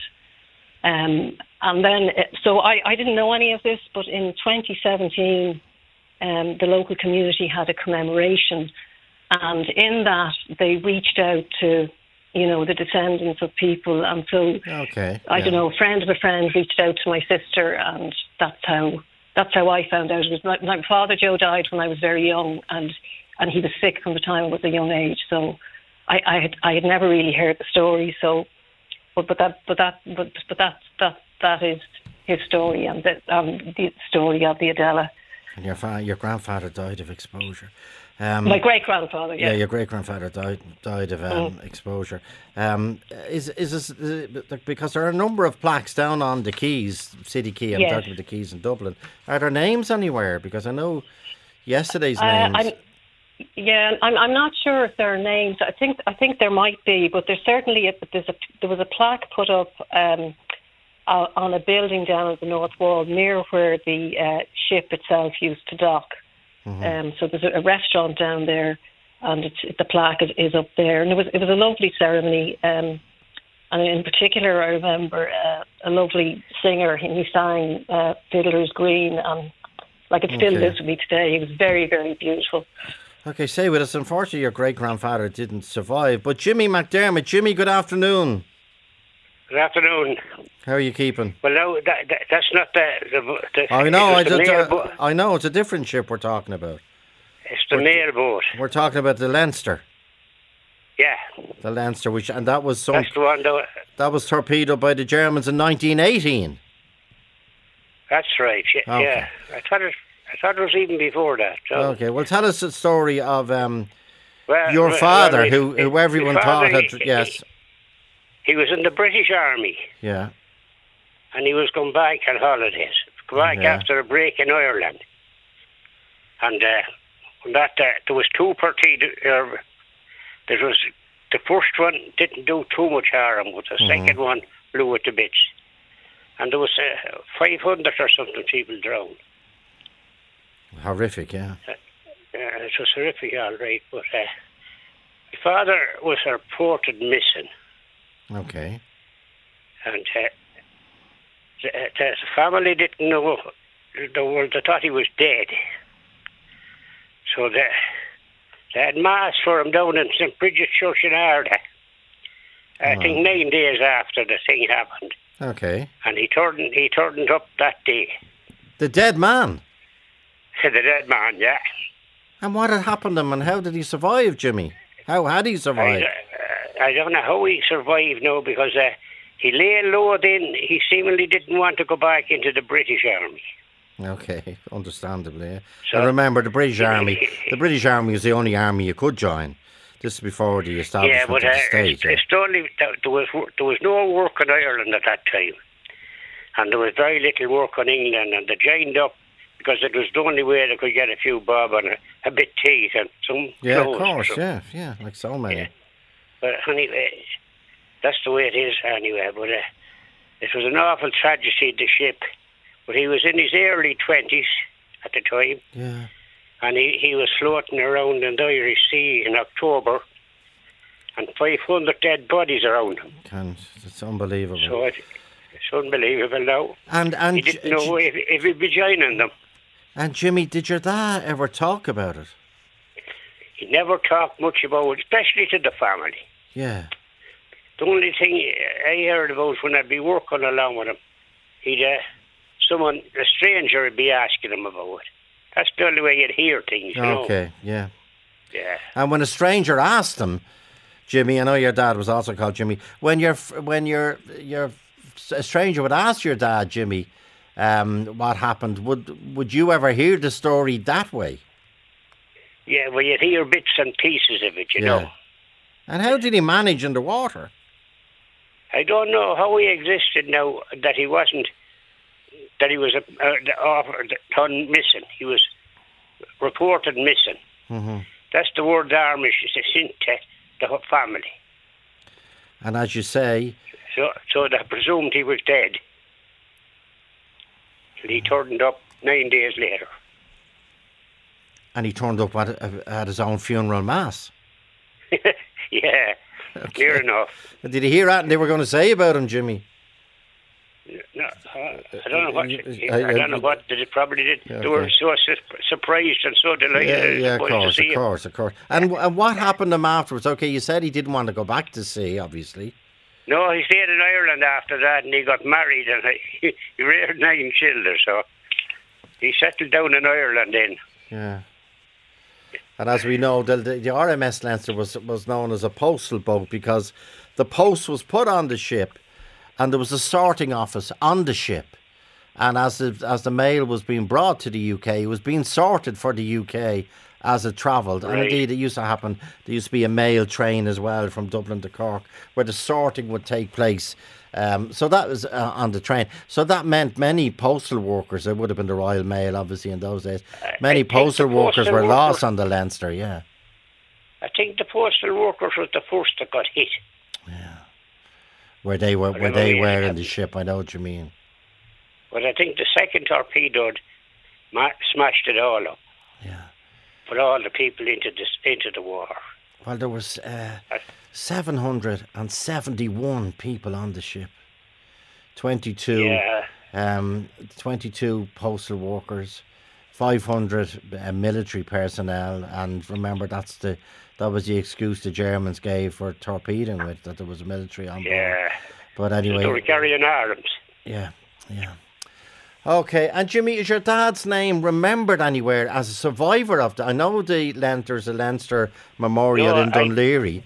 F: Um, and then, it, so I, I didn't know any of this, but in twenty seventeen, um, the local community had a commemoration. And in that, they reached out to, you know, the descendants of people. And so,
C: okay,
F: I
C: yeah.
F: don't know, a friend of a friend reached out to my sister, and that's how... That's how I found out. It was my, my father, Joe, died when I was very young, and, and he was sick from the time I was a young age. So I, I had I had never really heard the story. So, but but that but that but but that that that is his story, and the um, the story of the Adela.
C: And your fa- your grandfather died of exposure. Um,
F: My great grandfather, yeah.
C: Yeah, your great grandfather died died of um, mm. exposure. Um, is is this uh, because there are a number of plaques down on the quays, City Quay? I'm
F: yes.
C: talking about the quays in Dublin. Are there names anywhere? Because I know yesterday's
F: uh,
C: names.
F: I'm, yeah, I'm I'm not sure if there are names. I think I think there might be, but there's certainly a, there's a there was a plaque put up um, uh, on a building down at the North Wall near where the uh, ship itself used to dock. Mm-hmm. Um, so there's a, a restaurant down there, and it's, the plaque is, is up there. And it was it was a lovely ceremony. Um,
G: And in particular, I remember uh, a lovely singer, and he sang uh, Fiddler's Green, and like it still
C: Okay.
G: lives with me today. He was very, very beautiful.
C: Okay, stay with us. Unfortunately, your great-grandfather didn't survive. But Jimmy McDermott, Jimmy, good afternoon.
H: Good afternoon.
C: How are you keeping?
H: Well, no, that, that, that's not the... the, the
C: I know, I,
H: it's the
C: just,
H: mail
C: uh,
H: bo-
C: I know, it's a different ship we're talking about.
H: It's the mail boat.
C: We're talking about the Leinster.
H: Yeah,
C: The Leinster, which and that was some
H: that's the one. That,
C: that was torpedoed by the Germans in nineteen eighteen.
H: that's right. Yeah,
C: Okay.
H: yeah. I thought it. I thought it was even before that. So.
C: Okay, well, tell us the story of um,
H: Well,
C: your
H: well,
C: father,
H: well,
C: who
H: his-
C: who everyone
H: his
C: thought
H: father,
C: had
H: he-
C: yes,
H: He was in the British Army,
C: yeah,
H: and he was going back on holidays. Come back
C: Yeah.
H: after a break in Ireland, and uh, on that uh, there was two torpedo. Uh, there was the first one didn't do too much harm, but the
C: Mhm.
H: second one blew it to bits, and there was uh, five hundred or something people drowned.
C: horrific, yeah,
H: Uh, it was horrific, all right. But uh, my father was reported missing,
C: okay,
H: and uh, the, uh, the family didn't know. They, were, they thought he was dead. So they, they had mass for him down in Saint Bridget's Church in Arda. I
C: Wow.
H: think nine days after the thing happened,
C: okay.
H: and he turned he turned up that day.
C: The dead man.
H: The dead man, yeah.
C: And what had happened to him, and how did he survive, Jimmy? How had he
H: I,
C: survived?
H: uh, I don't know how he survived now because uh, he lay low then. He seemingly didn't want to go back into the British Army.
C: Okay, understandably. Yeah.
H: So-
C: and remember, the British Army. The British Army was the only army you could join. This is before the
H: Yeah,
C: establishment
H: but
C: of
H: uh,
C: the state.
H: it's,
C: yeah.
H: it's only there was there was no work in Ireland at that time, and there was very little work in England, and they joined up because it was the only way they could get a few bob and a, a bit teeth and some
C: Yeah, of
H: clothes. or
C: course,
H: something.
C: yeah, yeah, like so many.
H: Yeah. But anyway, that's the way it is anyway. But uh, it was an awful tragedy, the ship. But he was in his early twenties at the time,
C: Yeah.
H: and he, he was floating around in the Irish Sea in October, and five hundred dead bodies around him.
C: Can, it's unbelievable.
H: So it, it's unbelievable now.
C: and and
H: He didn't
C: J-
H: know if, if he'd be joining them.
C: and Jimmy, did your dad ever talk about it?
H: He never talked much about it, especially to the family.
C: Yeah.
H: The only thing I heard about when I'd be working along with him, he'd uh, someone, a stranger, would be asking him about it. That's the only way you'd hear things, you know.
C: Okay. Yeah.
H: Yeah.
C: And when a stranger asked him, Jimmy, I know your dad was also called Jimmy. When your when your your a stranger would ask your dad, Jimmy, um, what happened, would would you ever hear the story that way?
H: Yeah, well, you'd hear bits and pieces of it, you
C: Yeah.
H: know.
C: And how did he manage underwater?
H: I don't know how he existed now that he wasn't, that he was a, a, off, done missing. He was reported missing.
C: Mm-hmm.
H: That's the word the army sent to the whole family.
C: And as you say,
H: So, so they presumed he was dead. And he turned up nine days later.
C: and he turned up at, at his own funeral mass.
H: Yeah, clear enough.
C: Did he hear that and they were going to say about him, Jimmy?
H: No, uh, I don't know what.
C: I-
H: I, don't know what they probably did.
C: Yeah,
H: They were
C: okay.
H: so su- surprised and so delighted.
C: Yeah,
H: I
C: yeah, of
H: suppose, to
C: course,
H: see
C: of
H: him.
C: course, of course. And, and what happened to him afterwards? Okay, you said he didn't want to go back to sea, obviously.
H: No, he stayed in Ireland after that, and he got married, and he, he reared nine children. So he settled down in Ireland then.
C: Yeah. And as we know, the, the, the R M S Leinster was was known as a postal boat because the post was put on the ship, and there was a sorting office on the ship. And as the, as the mail was being brought to the U K, it was being sorted for the U K as it travelled. And
H: Right.
C: indeed, it used to happen. There used to be a mail train as well from Dublin to Cork, where the sorting would take place. Um, so that was uh, on the train. So that meant many postal workers. It would have been the Royal Mail, obviously, in those days. Many
H: I think
C: postal
H: the
C: workers
H: postal
C: were
H: worker-
C: lost on the Leinster. Yeah.
H: I think the postal workers were the first that got hit.
C: Where they were, where
H: don't
C: they
H: know,
C: were
H: yeah.
C: in the ship. I know what you mean.
H: But I think the second torpedo ma- smashed it all up.
C: Yeah.
H: Put all the people into the into the water.
C: Well, there was uh,
H: That-
C: seven hundred seventy-one people on the ship. twenty-two,
H: Yeah.
C: um, twenty-two postal workers, five hundred uh, military personnel, and remember that's the that was the excuse the Germans gave for torpedoing with, that there was a military on board.
H: Yeah.
C: But anyway,
H: They were carrying arms.
C: yeah, yeah. Okay, and Jimmy, is your dad's name remembered anywhere as a survivor of the? I know the Len- there's a Leinster Memorial
H: No,
C: in
H: I-
C: Dunleary.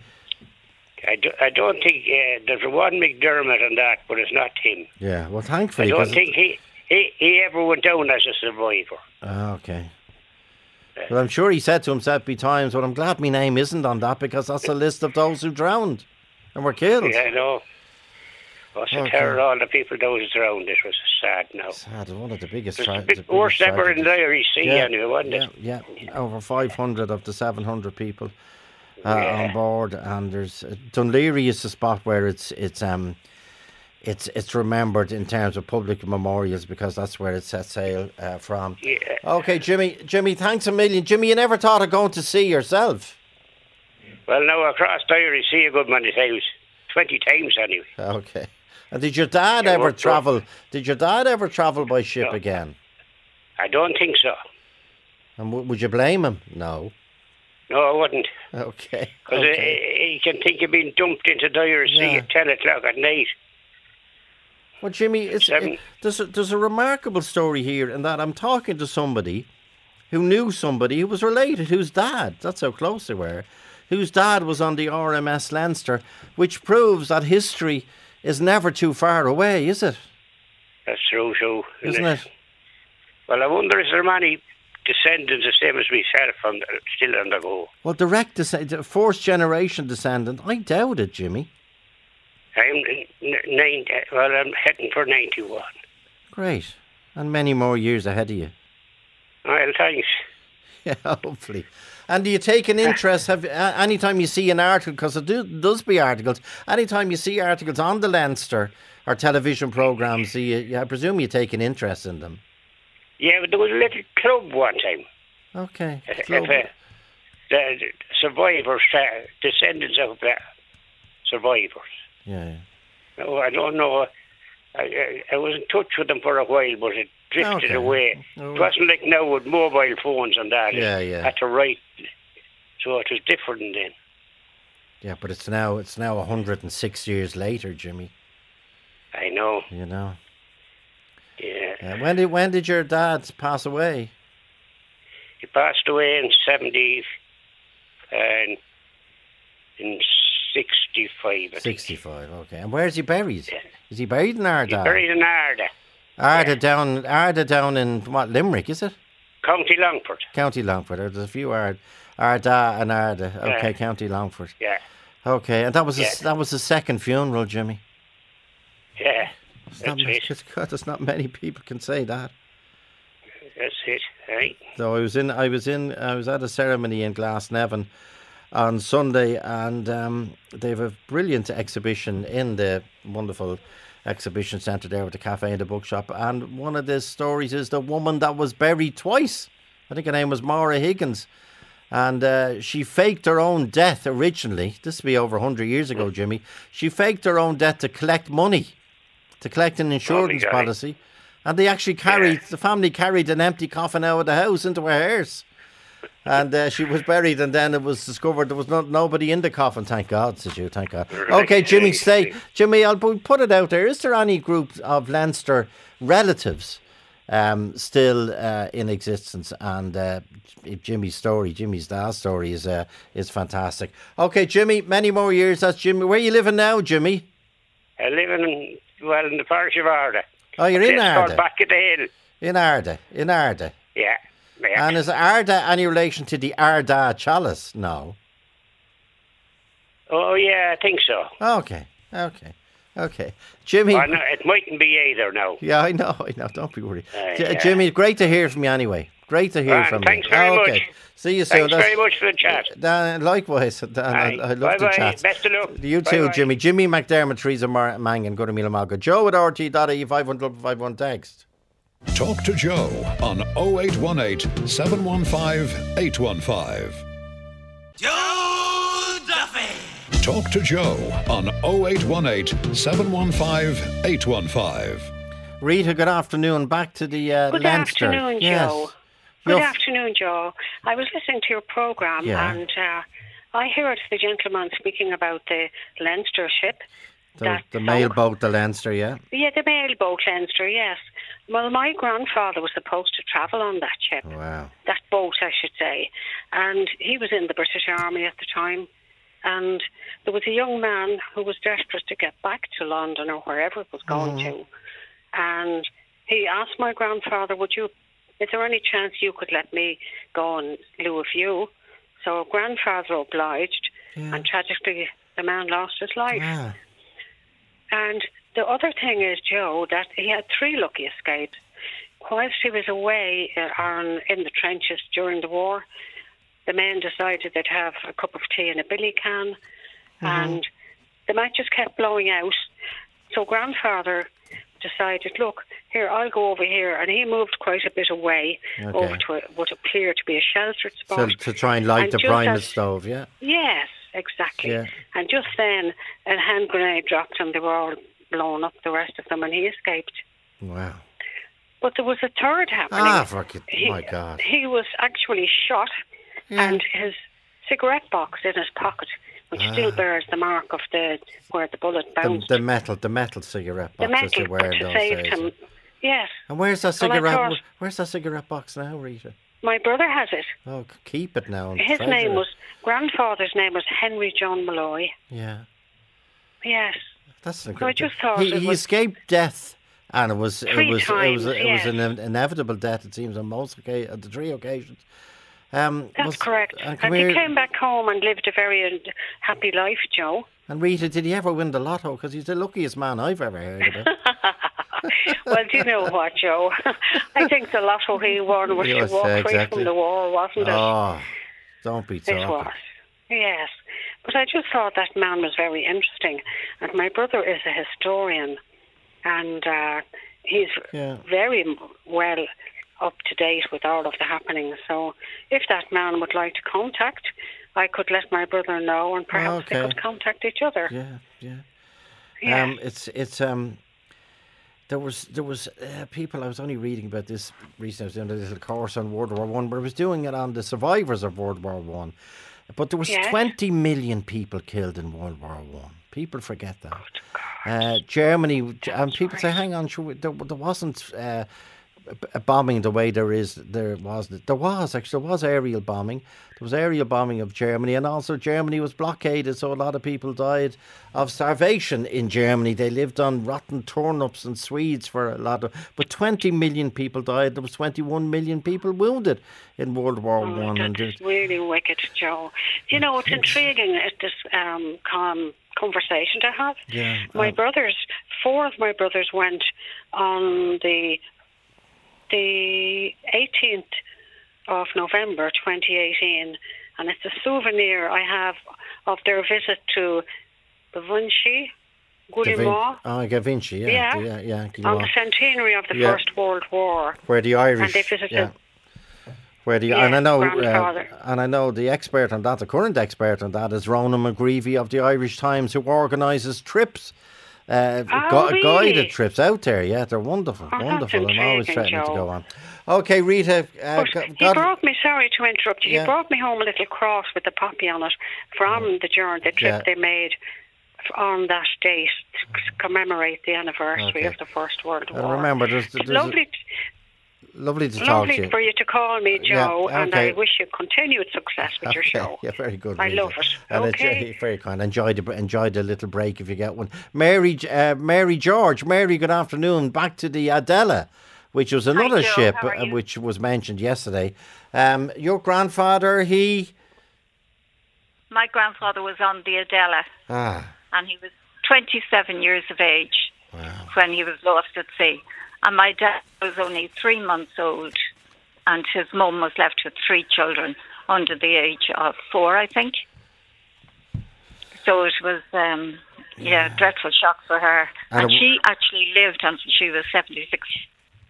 H: I, do, I don't think uh, there's a one McDermott and that, but it's not him.
C: Yeah, well,
H: I
C: thankfully.
H: don't
C: 'cause-
H: think he, he, he ever went down as a survivor.
C: Ah, okay. Well, I'm sure he said to himself be times, but I'm glad my name isn't on that because that's a list of those who drowned and were killed.
H: Yeah, I know. What's the
C: Okay.
H: terror all the people those around? It was sad now.
C: Sad, one of the biggest
H: It was
C: tra-
H: the
C: the
H: big worst
C: biggest
H: ever in the
C: tragedies.
H: Irish Sea,
C: Yeah,
H: anyway, wasn't
C: yeah,
H: it?
C: yeah, over five hundred of the seven hundred people uh,
H: Yeah.
C: on board, and there's uh, Dunleary is the spot where it's it's um it's it's remembered in terms of public memorials because that's where it set sail uh, from.
H: Yeah.
C: Okay, Jimmy, Jimmy, thanks a million. Jimmy, you never thought of going to sea yourself?
H: Well, now across the Irish Sea a good many times. Twenty times anyway.
C: Okay. And did your dad
H: Yeah,
C: ever
H: well,
C: travel? Did your dad ever travel by ship
H: No.
C: again?
H: I don't think so.
C: And w- would you blame him? No.
H: No, I wouldn't.
C: Okay.
H: Because
C: okay.
H: he can think of being dumped into the Irish Sea
C: Yeah.
H: at ten o'clock at night.
C: Well, Jimmy, it's,
H: Seven.
C: it, there's a, there's a remarkable story here in that I'm talking to somebody who knew somebody who was related, whose dad, that's how close they were, whose dad was on the R M S Leinster, which proves that history is never too far away, is it?
H: That's true, too.
C: Isn't it?
H: Well, I wonder if there are many descendants the same as myself on the, still on the go.
C: Well, direct descent, fourth generation descendant, I doubt it, Jimmy.
H: I'm n- nine. Well, I'm heading for ninety-one.
C: Great. And many more years ahead of you.
H: Well, thanks.
C: Yeah, hopefully. And do you take an interest, have uh, anytime you see an article, because it do, does be articles, anytime you see articles on the Leinster or television programmes, do you, you, I presume you take an interest in them?
H: Yeah, but there was a little club one time.
C: Okay.
H: If,
C: Club.
H: uh, the the survivors, uh, descendants of uh, survivors.
C: Yeah, yeah.
H: No, I don't know. I, I, I was in touch with them for a while, but it drifted
C: Okay.
H: away.
C: Oh.
H: It wasn't like now with mobile phones and that.
C: Yeah,
H: It
C: yeah.
H: had to write. So it was different then.
C: Yeah, but it's now it's now one hundred six years later, Jimmy.
H: I know.
C: You know.
H: Yeah.
C: Uh, when did when did your dad pass away?
H: He passed away in seventy and in sixty-five. I think.
C: sixty-five, okay. And where's he buried?
H: Yeah.
C: Is he buried in Ardagh?
H: He's buried in Ardagh,
C: Ardagh
H: yeah.
C: down, Ardagh down in, what, Limerick, is it?
H: County Longford.
C: County Longford. There's a few Ard, Ardagh and Ardagh. Okay,
H: Yeah.
C: County Longford.
H: Yeah,
C: Okay, and that was
H: Yeah.
C: his, that was his second funeral, Jimmy.
H: yeah.
C: It's
H: That's
C: not,
H: it.
C: it's- God, there's not many people can say that.
H: That's it. Right.
C: So I was in, I was in, I was at a ceremony in Glasnevin on Sunday, and um, they have a brilliant exhibition in the wonderful exhibition centre there with the cafe and the bookshop. And one of the stories is the woman that was buried twice. I think her name was Maura Higgins. And uh, she faked her own death originally. This would be over one hundred years ago, Jimmy. She faked her own death to collect money, to collect an insurance
H: golly.
C: policy. And they actually carried,
H: Yeah.
C: the family carried an empty coffin out of the house into her hearse. And uh, she was buried, and then it was discovered there was not nobody in the coffin. Thank God, said you. Thank God. Okay, Jimmy, stay. Jimmy, I'll pu- put it out there. Is there any group of Leinster relatives um, still uh, in existence? And uh, Jimmy's story, Jimmy's dad's story, is uh, is fantastic. Okay, Jimmy, many more years. That's Jimmy. Where are you living now, Jimmy?
H: I live in, well, in the parish of Ardagh.
C: Oh, you're in
H: It's called
C: Ardagh.
H: Back at the Hill.
C: In Ardagh. In Ardagh.
H: Yeah. yeah.
C: And is Ardagh any relation to the Ardagh Chalice? No.
H: Oh, yeah, I think so.
C: Okay. Okay. Okay. Jimmy.
H: Oh, no, it mightn't be either now.
C: Yeah, I know, I know. Don't be worried.
H: Uh,
C: J-
H: yeah.
C: Jimmy, great to hear from you anyway. Great to hear
H: Right,
C: from
H: thanks
C: you.
H: very
C: okay.
H: much.
C: See you soon.
H: Thanks
C: That's-
H: very much for the chat.
C: Dan, likewise. Dan, I,
H: Aye.
C: I love
H: Bye-bye.
C: the chat.
H: Best of luck.
C: You too,
H: Bye-bye.
C: Jimmy. Jimmy McDermott, Teresa Mar- Mangan, go to Mila Malga. Joe at R T dot I E five one five five one text.
B: Talk to Joe on oh eight one eight, seven one five, eight one five.
I: Joe Duffy!
B: Talk to Joe on oh eight one eight, seven one five, eight one five.
C: Rita, good afternoon. Back to the uh,
I: Good
C: Leinster.
I: afternoon,
C: yes.
I: Joe.
C: You're
I: Good
C: f-
I: afternoon, Joe. I was listening to your programme
C: Yeah.
I: and uh, I heard the gentleman speaking about the Leinster ship.
C: The,
I: that
C: the
I: sunk.
C: mail boat, the Leinster, yeah.
I: Yeah, the mail boat Leinster, yes. Well, my grandfather was supposed to travel on that ship.
C: Wow.
I: That boat, I should say. And he was in the British Army at the time. And there was a young man who was desperate to get back to London or wherever it was going
C: Mhm.
I: to. And he asked my grandfather, would you, is there any chance you could let me go in lieu of you? So grandfather obliged,
C: Yeah.
I: and tragically the man lost his life.
C: Ah.
I: And the other thing is, Joe, that he had three lucky escapes. Whilst he was away uh, on, in the trenches during the war, the men decided they'd have a cup of tea in a billy can,
C: Mm-hmm.
I: and the matches kept blowing out. So grandfather decided, look, here, I'll go over here. And he moved quite a bit away
C: Okay.
I: over to a, what appeared to be a sheltered
C: So,
I: spot.
C: to try and light
I: And
C: the
I: just
C: primus
I: as-
C: stove, yeah.
I: Yes, exactly.
C: Yeah.
I: And just then, a hand grenade dropped and they were all blown up, the rest of them, and he escaped.
C: Wow.
I: But there was a third happening.
C: Ah, fuck it.
I: He,
C: My God.
I: He was actually shot,
C: Yeah.
I: and his cigarette box in his pocket, which still bears the mark of the where the bullet
C: The,
I: bounced.
C: the metal, the metal cigarette
I: The
C: box that you
I: metal,
C: wear
I: but
C: in
I: to
C: those
I: save
C: days.
I: him. Yes,
C: And where's that
I: Well, I
C: cigarette?
I: thought-
C: Where's that cigarette box now, Rita?
I: my brother has it.
C: Oh, c- keep it now. and
I: His
C: treasure
I: name
C: it.
I: was grandfather's name was Henry John Malloy.
C: Yeah,
I: Yes.
C: that's
I: So I
C: incredible.
I: just thought
C: he,
I: it
C: he
I: was
C: escaped death, and it was it
I: Three
C: was it was
I: times,
C: it was
I: yes.
C: an in- inevitable death. It seems on most occasions, at the three occasions. Um,
I: That's
C: was-
I: correct.
C: And,
I: And
C: come
I: he
C: here-
I: came back home and lived a very uh, happy life, Joe.
C: and Rita, did he ever win the lotto? Because he's the luckiest man I've ever heard about.
I: Well, do you know what, Joe? I think the lotto he won was
C: Yes,
I: to walk
C: uh,
I: free
C: exactly.
I: from the war, wasn't it?
C: Oh, don't be
I: It
C: talking.
I: was. Yes. But I just thought that man was very interesting. And my brother is a historian, and uh, he's
C: Yeah.
I: very m- well up to date with all of the happenings. So if that man would like to contact, I could let my brother know, and perhaps they
C: Okay.
I: could contact each other.
C: Yeah, yeah.
I: Yeah.
C: Um, it's it's um. There was there was uh, people. I was only reading about this recently. I was doing a little course on World War One, but I was doing it on the survivors of World War One. But there was
I: Yes.
C: twenty million people killed in World War One. People forget that. Uh, Germany, and people say, "Hang on, sure, there, there wasn't uh, a bombing the way there is. There was. There was actually there was aerial bombing. There was aerial bombing of Germany, and also Germany was blockaded, so a lot of people died of starvation in Germany. They lived on rotten turnips and Swedes for a lot of. But twenty million people died. There was twenty-one million people wounded in World War
I: Oh,
C: One. And
I: that's
C: it-
I: really wicked, Joe. You know, it's intriguing at this um, calm conversation to have.
C: Yeah,
I: My
C: um,
I: brothers, four of my brothers went on the the eighteenth of November, twenty eighteen, and it's a souvenir I have of their visit to the Vinci,
C: Da Vin-
I: Guillemot,
C: oh, Da Vinci, yeah,
I: Yeah.
C: yeah, yeah,
I: on
C: Guillemot.
I: the centenary of the
C: Yeah.
I: First World War.
C: Where the Irish,
I: And they visited
C: yeah. Where the
I: Yeah,
C: and I know uh,
I: grandfather.
C: and I know the expert on that, the current expert on that is Ronan McGreevy of the Irish Times, who organises trips, uh,
I: Oh,
C: gu- guided
I: really?
C: trips out there. Yeah, they're wonderful,
I: Oh, that's
C: wonderful. I'm always
I: intriguing,
C: threatening to
I: Joe.
C: go on. Okay, Rita, uh,
I: But
C: God,
I: he brought me, sorry to interrupt you,
C: Yeah.
I: he brought me home a little cross with a poppy on it from the journey, the trip
C: Yeah.
I: they made f- on that date to c- commemorate the anniversary
C: Okay.
I: of the First World
C: and
I: War.
C: remember, there's,
I: It's
C: there's
I: lovely,
C: lovely to talk
I: lovely
C: to you.
I: for you to call me, Joe,
C: Yeah,
I: and I
C: okay.
I: wish you continued success with your
C: Okay,
I: show.
C: Yeah, very good.
I: I
C: Rita.
I: love it.
C: And
I: Okay.
C: it's, uh, very kind. Enjoy the enjoy the little break if you get one. Mary, uh, Mary George, Mary. Good afternoon. Back to the Adela, which was another
J: Joe.
C: ship
J: How are
C: uh,
J: you?
C: which was mentioned yesterday. Um, your grandfather, he
J: My grandfather was on the Adela,
C: ah
J: and he was twenty-seven years of age when he was lost at sea. And my dad was only three months old, and his mum was left with three children under the age of four, I think. So it was, um, yeah, dreadful shock for her.
C: And
J: And,
C: it w-
J: she actually lived until she was seventy-six.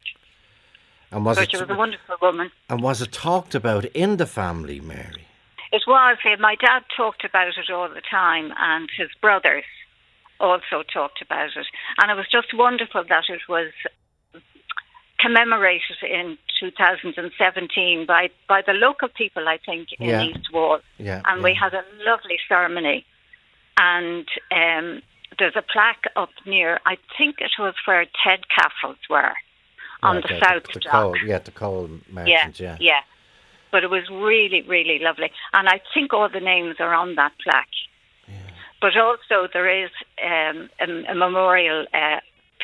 C: and was
J: But
C: it
J: she was a wonderful woman.
C: and was it talked about in the family, Mary?
J: It was. Uh, my dad talked about it all the time, and his brothers also talked about it. And it was just wonderful that it was commemorated in two thousand seventeen by, by the local people, I think, in
C: Yeah.
J: East Wall.
C: Yeah,
J: and
C: yeah.
J: we had a lovely ceremony. And um, there's a plaque up near, I think it was where Ted Caffels were, on
C: Right,
J: the
C: uh,
J: south
C: the, the
J: dock.
C: coal, yeah, the coal merchants, yeah.
J: yeah. But it was really, really lovely. And I think all the names are on that plaque.
C: Yeah.
J: But also there is um, a, a memorial uh,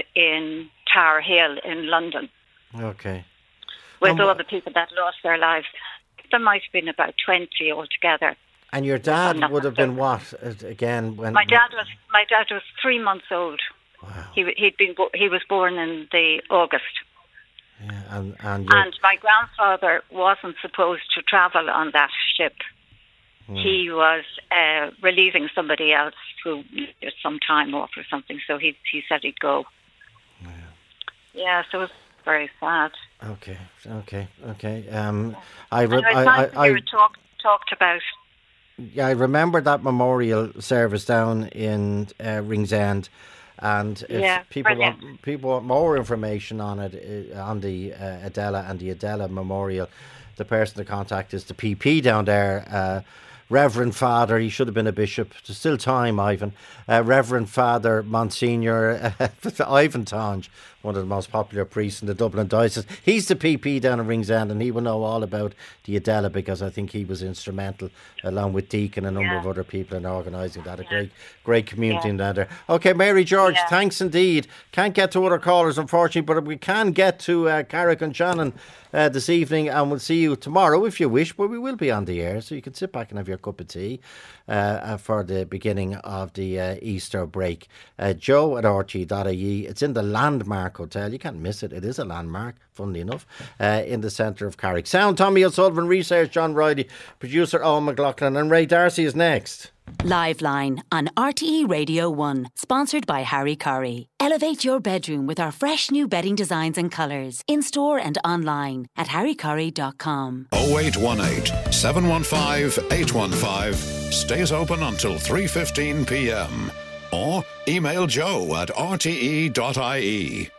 J: in Tower Hill in London
C: Okay.
J: with
C: Um,
J: all the people that lost their lives. There might have been about twenty altogether.
C: And your
J: I'm
C: dad
J: not
C: would have been
J: certain.
C: what uh, again? When
J: My dad was my dad was three months old.
C: Wow.
J: He he'd been bo- he was born in the August.
C: Yeah, and and, your,
J: And my grandfather wasn't supposed to travel on that ship.
C: Hmm.
J: He was uh, relieving somebody else who needed some time off or something, so he he said he'd go.
C: Yeah.
J: Yeah, so it was very sad.
C: Okay, okay, okay. Um, I, re-
J: And it was
C: I,
J: nice
C: I,
J: to hear
C: I,
J: it talk, talked about.
C: yeah, I remember that memorial service down in uh, Ringsend, and if
J: Yeah,
C: people
J: brilliant.
C: want people want more information on it, uh, on the uh, Adela and the Adela Memorial, the person to contact is the P P down there. Uh, Reverend Father, he should have been a bishop. There's still time, Ivan. Uh, Reverend Father Monsignor uh, Ivan Tonge, one of the most popular priests in the Dublin Diocese. He's the P P down in Ringsend, and he will know all about the Adela because I think he was instrumental, along with Deacon and a number
J: Yeah.
C: of other people, in organising that. A great, great community
J: Yeah.
C: in down there. Okay, Mary George,
J: Yeah.
C: thanks indeed. Can't get to other callers, unfortunately, but we can get to uh, Carrick and Shannon uh, this evening, and we'll see you tomorrow if you wish, but we will be on the air, so you can sit back and have your cup of tea uh, uh, for the beginning of the uh, Easter break. Uh, Joe at r t dot I E. It's in the Landmark Hotel. You can't miss it. It is a landmark, funnily enough, uh, in the centre of Carrick. Sound, Tommy O'Sullivan, research, John Riley, producer, Owen McLaughlin, and Ray Darcy is next.
A: Live Line on R T E Radio one, sponsored by Harry Curry. Elevate your bedroom with our fresh new bedding designs and colours, in store and online at harry curry dot com.
B: oh eight one eight, seven one five, eight one five stays open until three fifteen p m. Or email joe at r t e dot i e.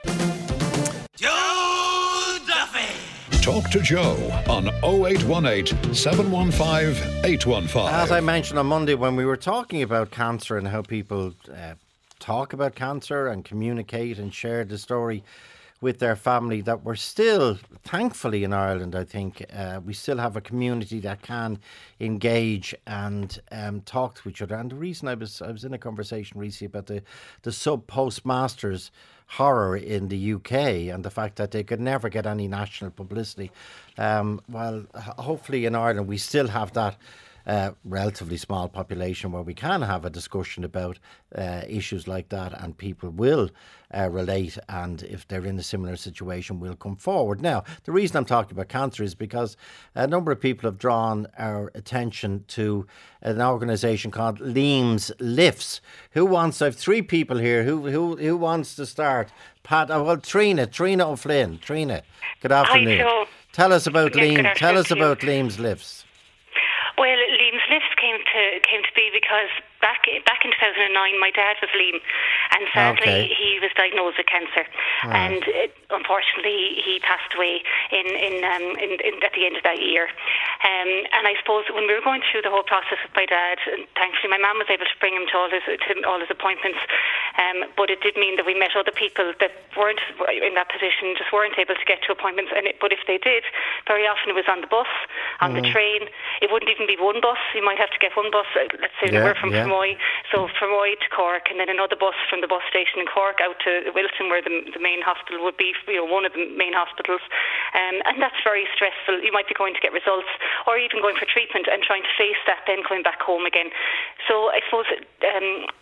K: Joe Duffy!
B: Talk to Joe on oh eight one eight, seven one five, eight one five.
C: As I mentioned on Monday when we were talking about cancer and how people uh, talk about cancer and communicate and share the story with their family, that we're still, thankfully in Ireland, I think, uh, we still have a community that can engage and um, talk to each other. And the reason I was I was in a conversation recently about the, the sub-postmasters horror in the U K and the fact that they could never get any national publicity. Um, well, h- hopefully in Ireland we still have that uh, relatively small population where we can have a discussion about uh, issues like that, and people will uh, relate, and if they're in a similar situation will come forward. Now, the reason I'm talking about cancer is because a number of people have drawn our attention to an organisation called Leams Lifts. Who wants, I have three people here, who who who wants to start? Pat, oh, well, Trina, Trina O'Flynn. Trina, good afternoon.
L: Hi, Joe.
C: Tell us about
L: Yeah, good
C: Leams, tell us
L: afternoon.
C: about Leams Lifts.
L: Well, Liam's Lifts came to came to be because back back in two thousand nine, my dad was Liam, and sadly
C: Okay.
L: he was diagnosed with cancer,
C: Right.
L: and it, unfortunately he passed away in in, um, in in at the end of that year. Um, and I suppose when we were going through the whole process with my dad, and thankfully my mum was able to bring him to all his to all his appointments, um, but it did mean that we met other people that weren't in that position, just weren't able to get to appointments. And it, but if they did, very often it was on the bus, on the
C: Mhm.
L: train. It wouldn't even be one bus. You might have to get one bus. uh, Let's say
C: Yeah,
L: we're from
C: yeah.
L: Fermoy, so Fermoy to Cork, and then another bus from the bus station in Cork out to Wilton, where the, the main hospital would be, you know, one of the main hospitals. Um, and that's very stressful. You might be going to get results, or even going for treatment and trying to face that, then coming back home again. So I suppose um,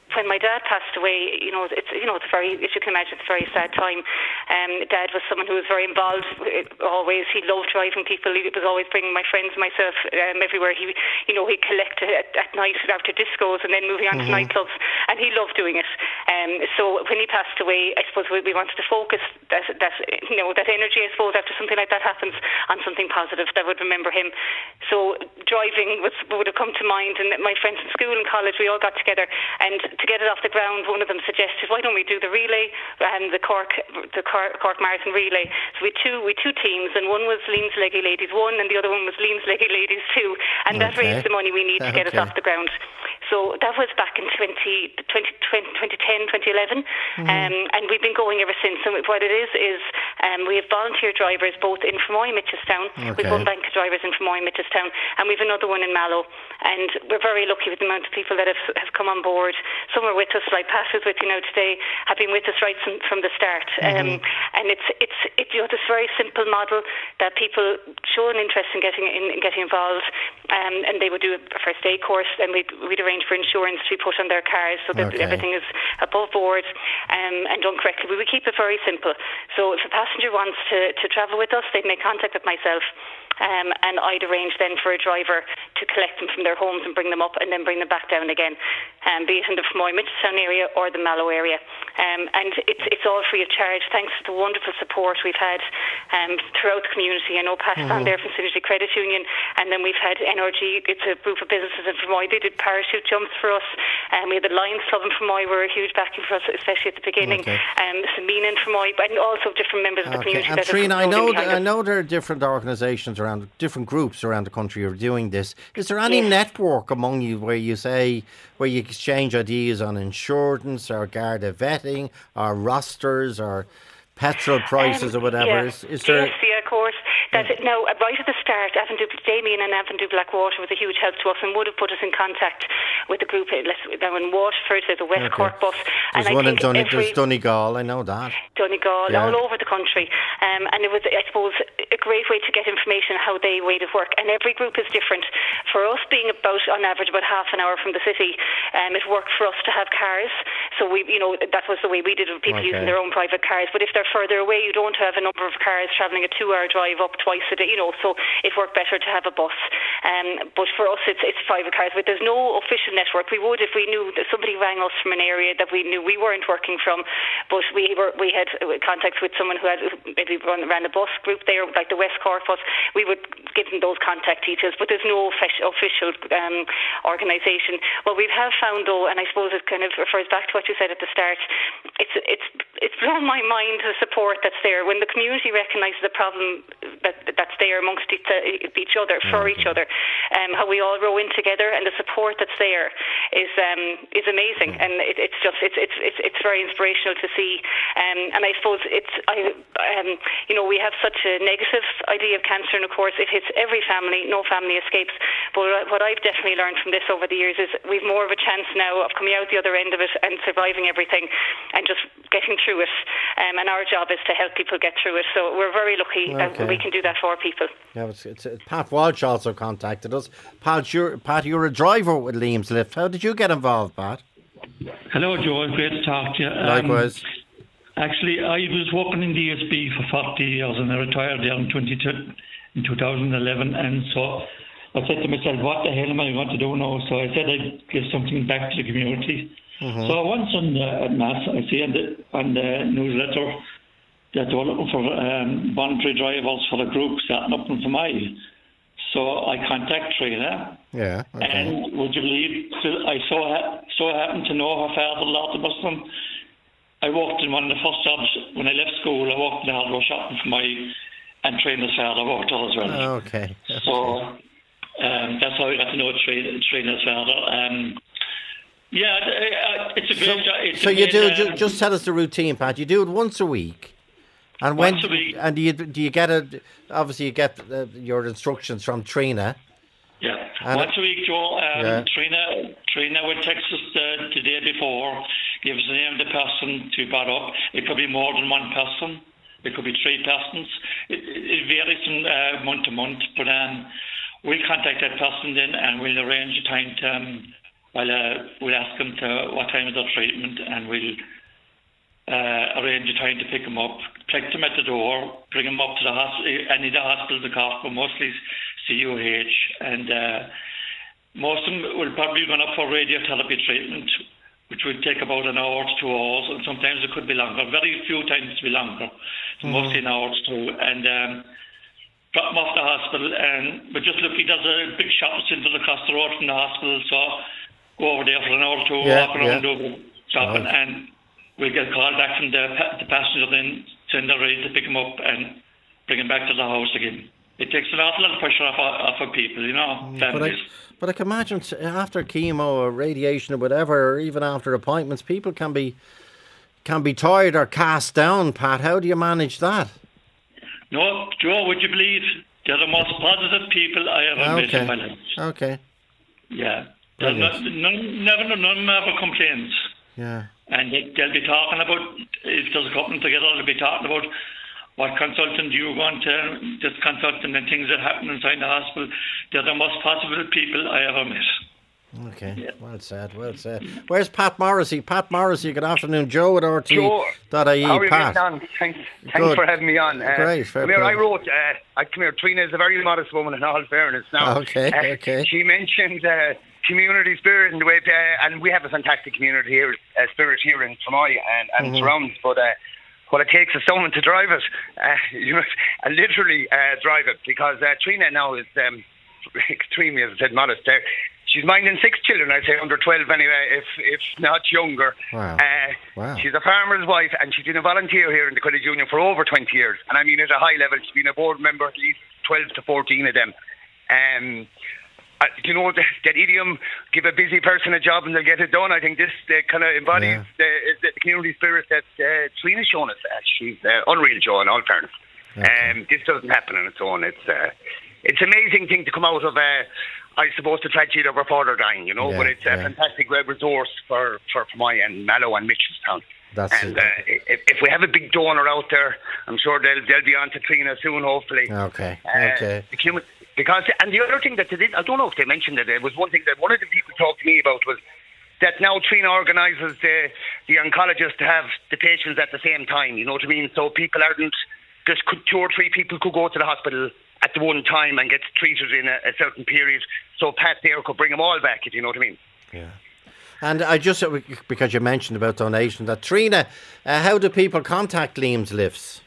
L: when my dad passed away, you know, it's you know, it's very, as you can imagine, it's a very sad time. Um, Dad was someone who was very involved. Always, he loved driving people. He was always bringing my friends and myself um, everywhere. He, you know, he collected at, at night after discos and then moving on mm-hmm. to nightclubs, and he loved doing it. Um, so when he passed away, I suppose we, we wanted to focus that that you know that energy, I suppose, after something like that happens, on something positive that would remember him. So driving was, would have come to mind, and my friends in school and college, we all got together, and to get it off the ground, one of them suggested, why don't we do the relay, and the Cork the Cork, Cork Marathon relay. So we two we two teams, and one was Leans Leggy Ladies one, and the other one was Leans Leggy Ladies two, and okay. that raised the money we need to okay. get us off the ground. So that was back in twenty, twenty, twenty, twenty ten, twenty eleven, mm-hmm. um, and we've been going ever since. And what it is is um, we have volunteer drivers both in Fermoy and Mitchelstown. Okay. We've one bank of drivers in Fermoy and Mitchelstown, and we've another one in Mallow. And we're very lucky with the amount of people that have, have come on board. Some are with us, like Pat is with you now today, have been with us right from, from the start. Mm-hmm. Um, and it's it's it, you know, this very simple model that people show an interest in getting in, in getting involved, um, and they would do a first aid course, and we'd, we'd arrange for insurance to be put on their cars so that okay. everything is above board um, and done correctly. We would keep it very simple. So if a passenger wants to, to travel with us, they'd make contact with myself. Um, and I'd arrange then for a driver to collect them from their homes and bring them up and then bring them back down again, um, be it in the Fermoy Mitchelstown area or the Mallow area. Um, and it's it's all free of charge, thanks to the wonderful support we've had um, throughout the community. I know Pat's mm-hmm. on there from Synergy Credit Union, and then we've had N R G, it's a group of businesses in Fermoy. They did parachute jumps for us. Um, we had the Lions Club in Fermoy, were a huge backing for us, especially at the beginning. Okay. Um, Samina in Fermoy, and also different members of the okay. community.
C: And
L: that
C: Trina, I know, th- I know there are different organisations around, different groups around the country who are doing this. Is there any yes. network among you where you say, where you exchange ideas on insurance or Garda vetting or rosters or petrol prices um, or whatever?
L: Yeah.
C: Is, is there...
L: Yes, yeah, of course. That yeah. Now, right at the start, Avondhu, Damien and Avondhu Blackwater was a huge help to us and would have put us in contact with the group. Now in Waterford, there's a West okay. Cork bus.
C: There's
L: and
C: one
L: I
C: in Dun- there's Donegal, I know that.
L: Donegal,
C: yeah.
L: all over the country. Um, and it was, I suppose, a great way to get information on how they way of work. And every group is different. For us, being about, on average, about half an hour from the city, um, it worked for us to have cars. So we, you know, that was the way we did it with people okay. using their own private cars. But if they're further away, you don't have a number of cars travelling a two-hour drive up twice a day, you know, so it worked better to have a bus. Um, but for us, it's it's private cars. But there's no official network. We would if we knew that somebody rang us from an area that we knew we weren't working from, but we were we had contacts with someone who had maybe run, ran a bus group there, like the West Cork bus. We would give them those contact details. But there's no official um, organisation. What we have found, though, and I suppose it kind of refers back to what you said at the start, it's it's it's blown my mind the support that's there when the community recognises the problem that that's there amongst each, each other, for each other. Um, how we all row in together, and the support that's there is um, is amazing, and it, it's just it's it's it's it's very inspirational to see. Um, and I suppose it's I um, you know, we have such a negative idea of cancer, and of course it hits every family. No family escapes. But what I've definitely learned from this over the years is we've more of a chance now of coming out the other end of it and surviving everything, and just getting through it. Um, and our job is to help people get through it. So we're very lucky okay. that we can do that for people.
C: Yeah, it's, it's, it's, Pat Walsh also contacted us. Pat, you're, Pat, you're a driver with Liam's Lift. How did you get involved, Pat?
K: Hello, Joe. Great to talk to you.
C: Likewise. Um,
K: actually, I was working in the S B for forty years, and I retired there in, twenty, in two thousand eleven. And so I said to myself, what the hell am I going to do now? So I said I'd give something back to the community. Mm-hmm. So once on the, at Mass, I see on the, on the newsletter that they were looking for um, voluntary drivers for the group starting up in Fermoy. So I contacted Trina.
C: Yeah. Okay.
K: And would you believe, I so, ha- so happened to know her father, Lord Buston. I worked in one of the first jobs when I left school. I worked in the hardware shop in Fermoy, and Trina's father worked there as well.
C: Okay. okay.
K: So um, that's how I got to know Trina, Trina's father. Um, yeah, it's a great
C: so,
K: job. It's
C: so you
K: great,
C: do,
K: um,
C: ju- just tell us the routine, Pat. You do it once a week. And when
K: once a week.
C: And do you, do you get it, obviously you get uh, your instructions from Trina.
K: Yeah,
C: and
K: once a week, Joe. Um,
C: yeah.
K: Trina, Trina would text us the, the day before, give us the name of the person to bat up. It could be more than one person. It could be three persons. It, it varies from uh, month to month, but um, we'll contact that person then, and we'll arrange a time to um, I'll, uh, we'll ask them to what time is their treatment, and we'll uh, arrange a time to pick them up, collect them at the door, bring them up to the hospital, any of the hospitals in Cork, but mostly C U H, and uh, most of them will probably go up for radiotherapy treatment, which would take about an hour to two hours, and sometimes it could be longer. Very few times it will be longer, so mm-hmm. mostly an hour to two. And um, drop them off the hospital, and we're just looking, there's a big shopping centre across the road from the hospital, so go over there for an hour or two,
C: yeah,
K: walk around
C: yeah.
K: over shopping, right. and we'll get a call back from the, the passenger, then send them ready to pick them up and bring them back to the house again. It takes an awful lot of pressure off, off of people, you know, families.
C: But I, but I can imagine after chemo or radiation or whatever, or even after appointments, people can be can be tired or cast down, Pat. How do you manage that?
K: No, Joe, would you believe they're the most positive people I ever
C: okay.
K: met in my life.
C: Okay.
K: Yeah. There's not, none, never, none of them ever complains.
C: Yeah.
K: And they, they'll be talking about, if there's a couple together, they'll be talking about what consultant you want to, this consultant and things that happen inside the hospital. They're the most positive people I ever met.
C: Okay,
K: yeah.
C: well said, well said. Where's Pat Morrissey? Pat Morrissey, good afternoon. Joe at R T dot I E.
M: How are you
C: Pat.
M: getting on? Thanks, thanks for having me on. Uh,
C: Great, fair
M: come here,
C: play.
M: I wrote, uh, I, come here, Trina is a very modest woman in all fairness. Now,
C: okay,
M: uh,
C: okay.
M: She mentioned uh, community spirit and the way, uh, and we have a fantastic community here, uh, spirit here in Fermoy and, and
C: Mhm.
M: surrounds, but uh, what it takes is someone to drive it, uh, you know, and literally uh, drive it, because uh, Trina now is um, extremely, as I said, modest there. She's minding six children, I'd say under twelve anyway, if if not younger.
C: Wow.
M: Uh,
C: wow.
M: She's a farmer's wife, and she's been a volunteer here in the College Union for over twenty years. And I mean, at a high level, she's been a board member, at least twelve to fourteen of them. Um, uh, you know, that, that idiom, give a busy person a job and they'll get it done. I think this uh, kind of embodies
C: Yeah.
M: the, the, the community spirit that uh, Trina's shown us. Uh, she's uh, unreal, Joe, in all fairness.
C: Okay.
M: Um, this doesn't happen on its own. It's uh, it's an amazing thing to come out of, uh, I suppose, the tragedy of our father dying, you know,
C: Yeah,
M: but it's
C: yeah.
M: a fantastic web resource for, for, for my and Mallow and Mitchelstown.
C: That's
M: and
C: it.
M: uh, if, if we have a big donor out there, I'm sure they'll they'll be on to Trina soon, hopefully.
C: Okay,
M: Uh,
C: okay.
M: the human, because, and the other thing that they did, I don't know if they mentioned it, it was one thing that one of the people talked to me about was that now Trina organises the, the oncologist to have the patients at the same time, you know what I mean? So people aren't, just could, two or three people could go to the hospital at the one time and get treated in a, a certain period. So Pat there could bring them all back, if you know what I mean.
C: Yeah. And I just, because you mentioned about donation, that Trina, uh, how do people contact Liam's Lifts?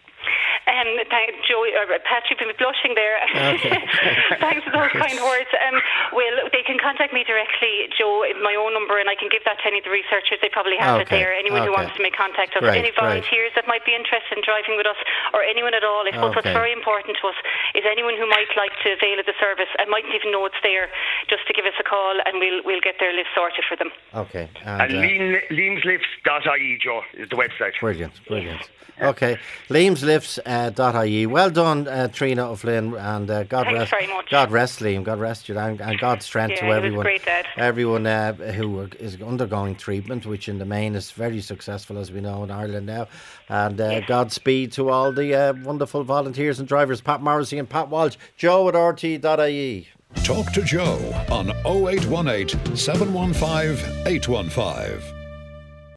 L: Um, thank, Joe, uh, Pat, you've been blushing there.
C: Okay.
L: Thanks for those kind words. Um, well, they can contact me directly, Joe, my own number, and I can give that to any of the researchers. They probably have it
C: Okay.
L: there. Anyone who
C: Okay.
L: wants to make contact with
C: Great,
L: any
C: great.
L: volunteers that might be interested in driving with us, or anyone at all. I suppose
C: Okay.
L: what's very important to us is anyone who might like to avail of the service and mightn't even know it's there, just to give us a call, and we'll we'll get their list sorted for them.
C: Okay.
M: And,
C: And, uh,
M: Lean, leamslifts dot I E, Joe, is the website.
C: Brilliant, brilliant. Okay, liams lifts dot I E. Well done, uh, Trina O'Flynn, and uh, God
L: Thanks
C: rest,
L: very much.
C: God rest Liam, God rest you, and, and God's strength
L: Yeah,
C: to
L: he was
C: everyone,
L: great, Dad.
C: everyone uh, who is undergoing treatment, which in the main is very successful, as we know, in Ireland now. And uh, Godspeed to all the uh, wonderful volunteers and drivers, Pat Morrissey and Pat Walsh. Joe at R T dot I E.
B: Talk to Joe on oh eight one eight, seven one five, eight one five.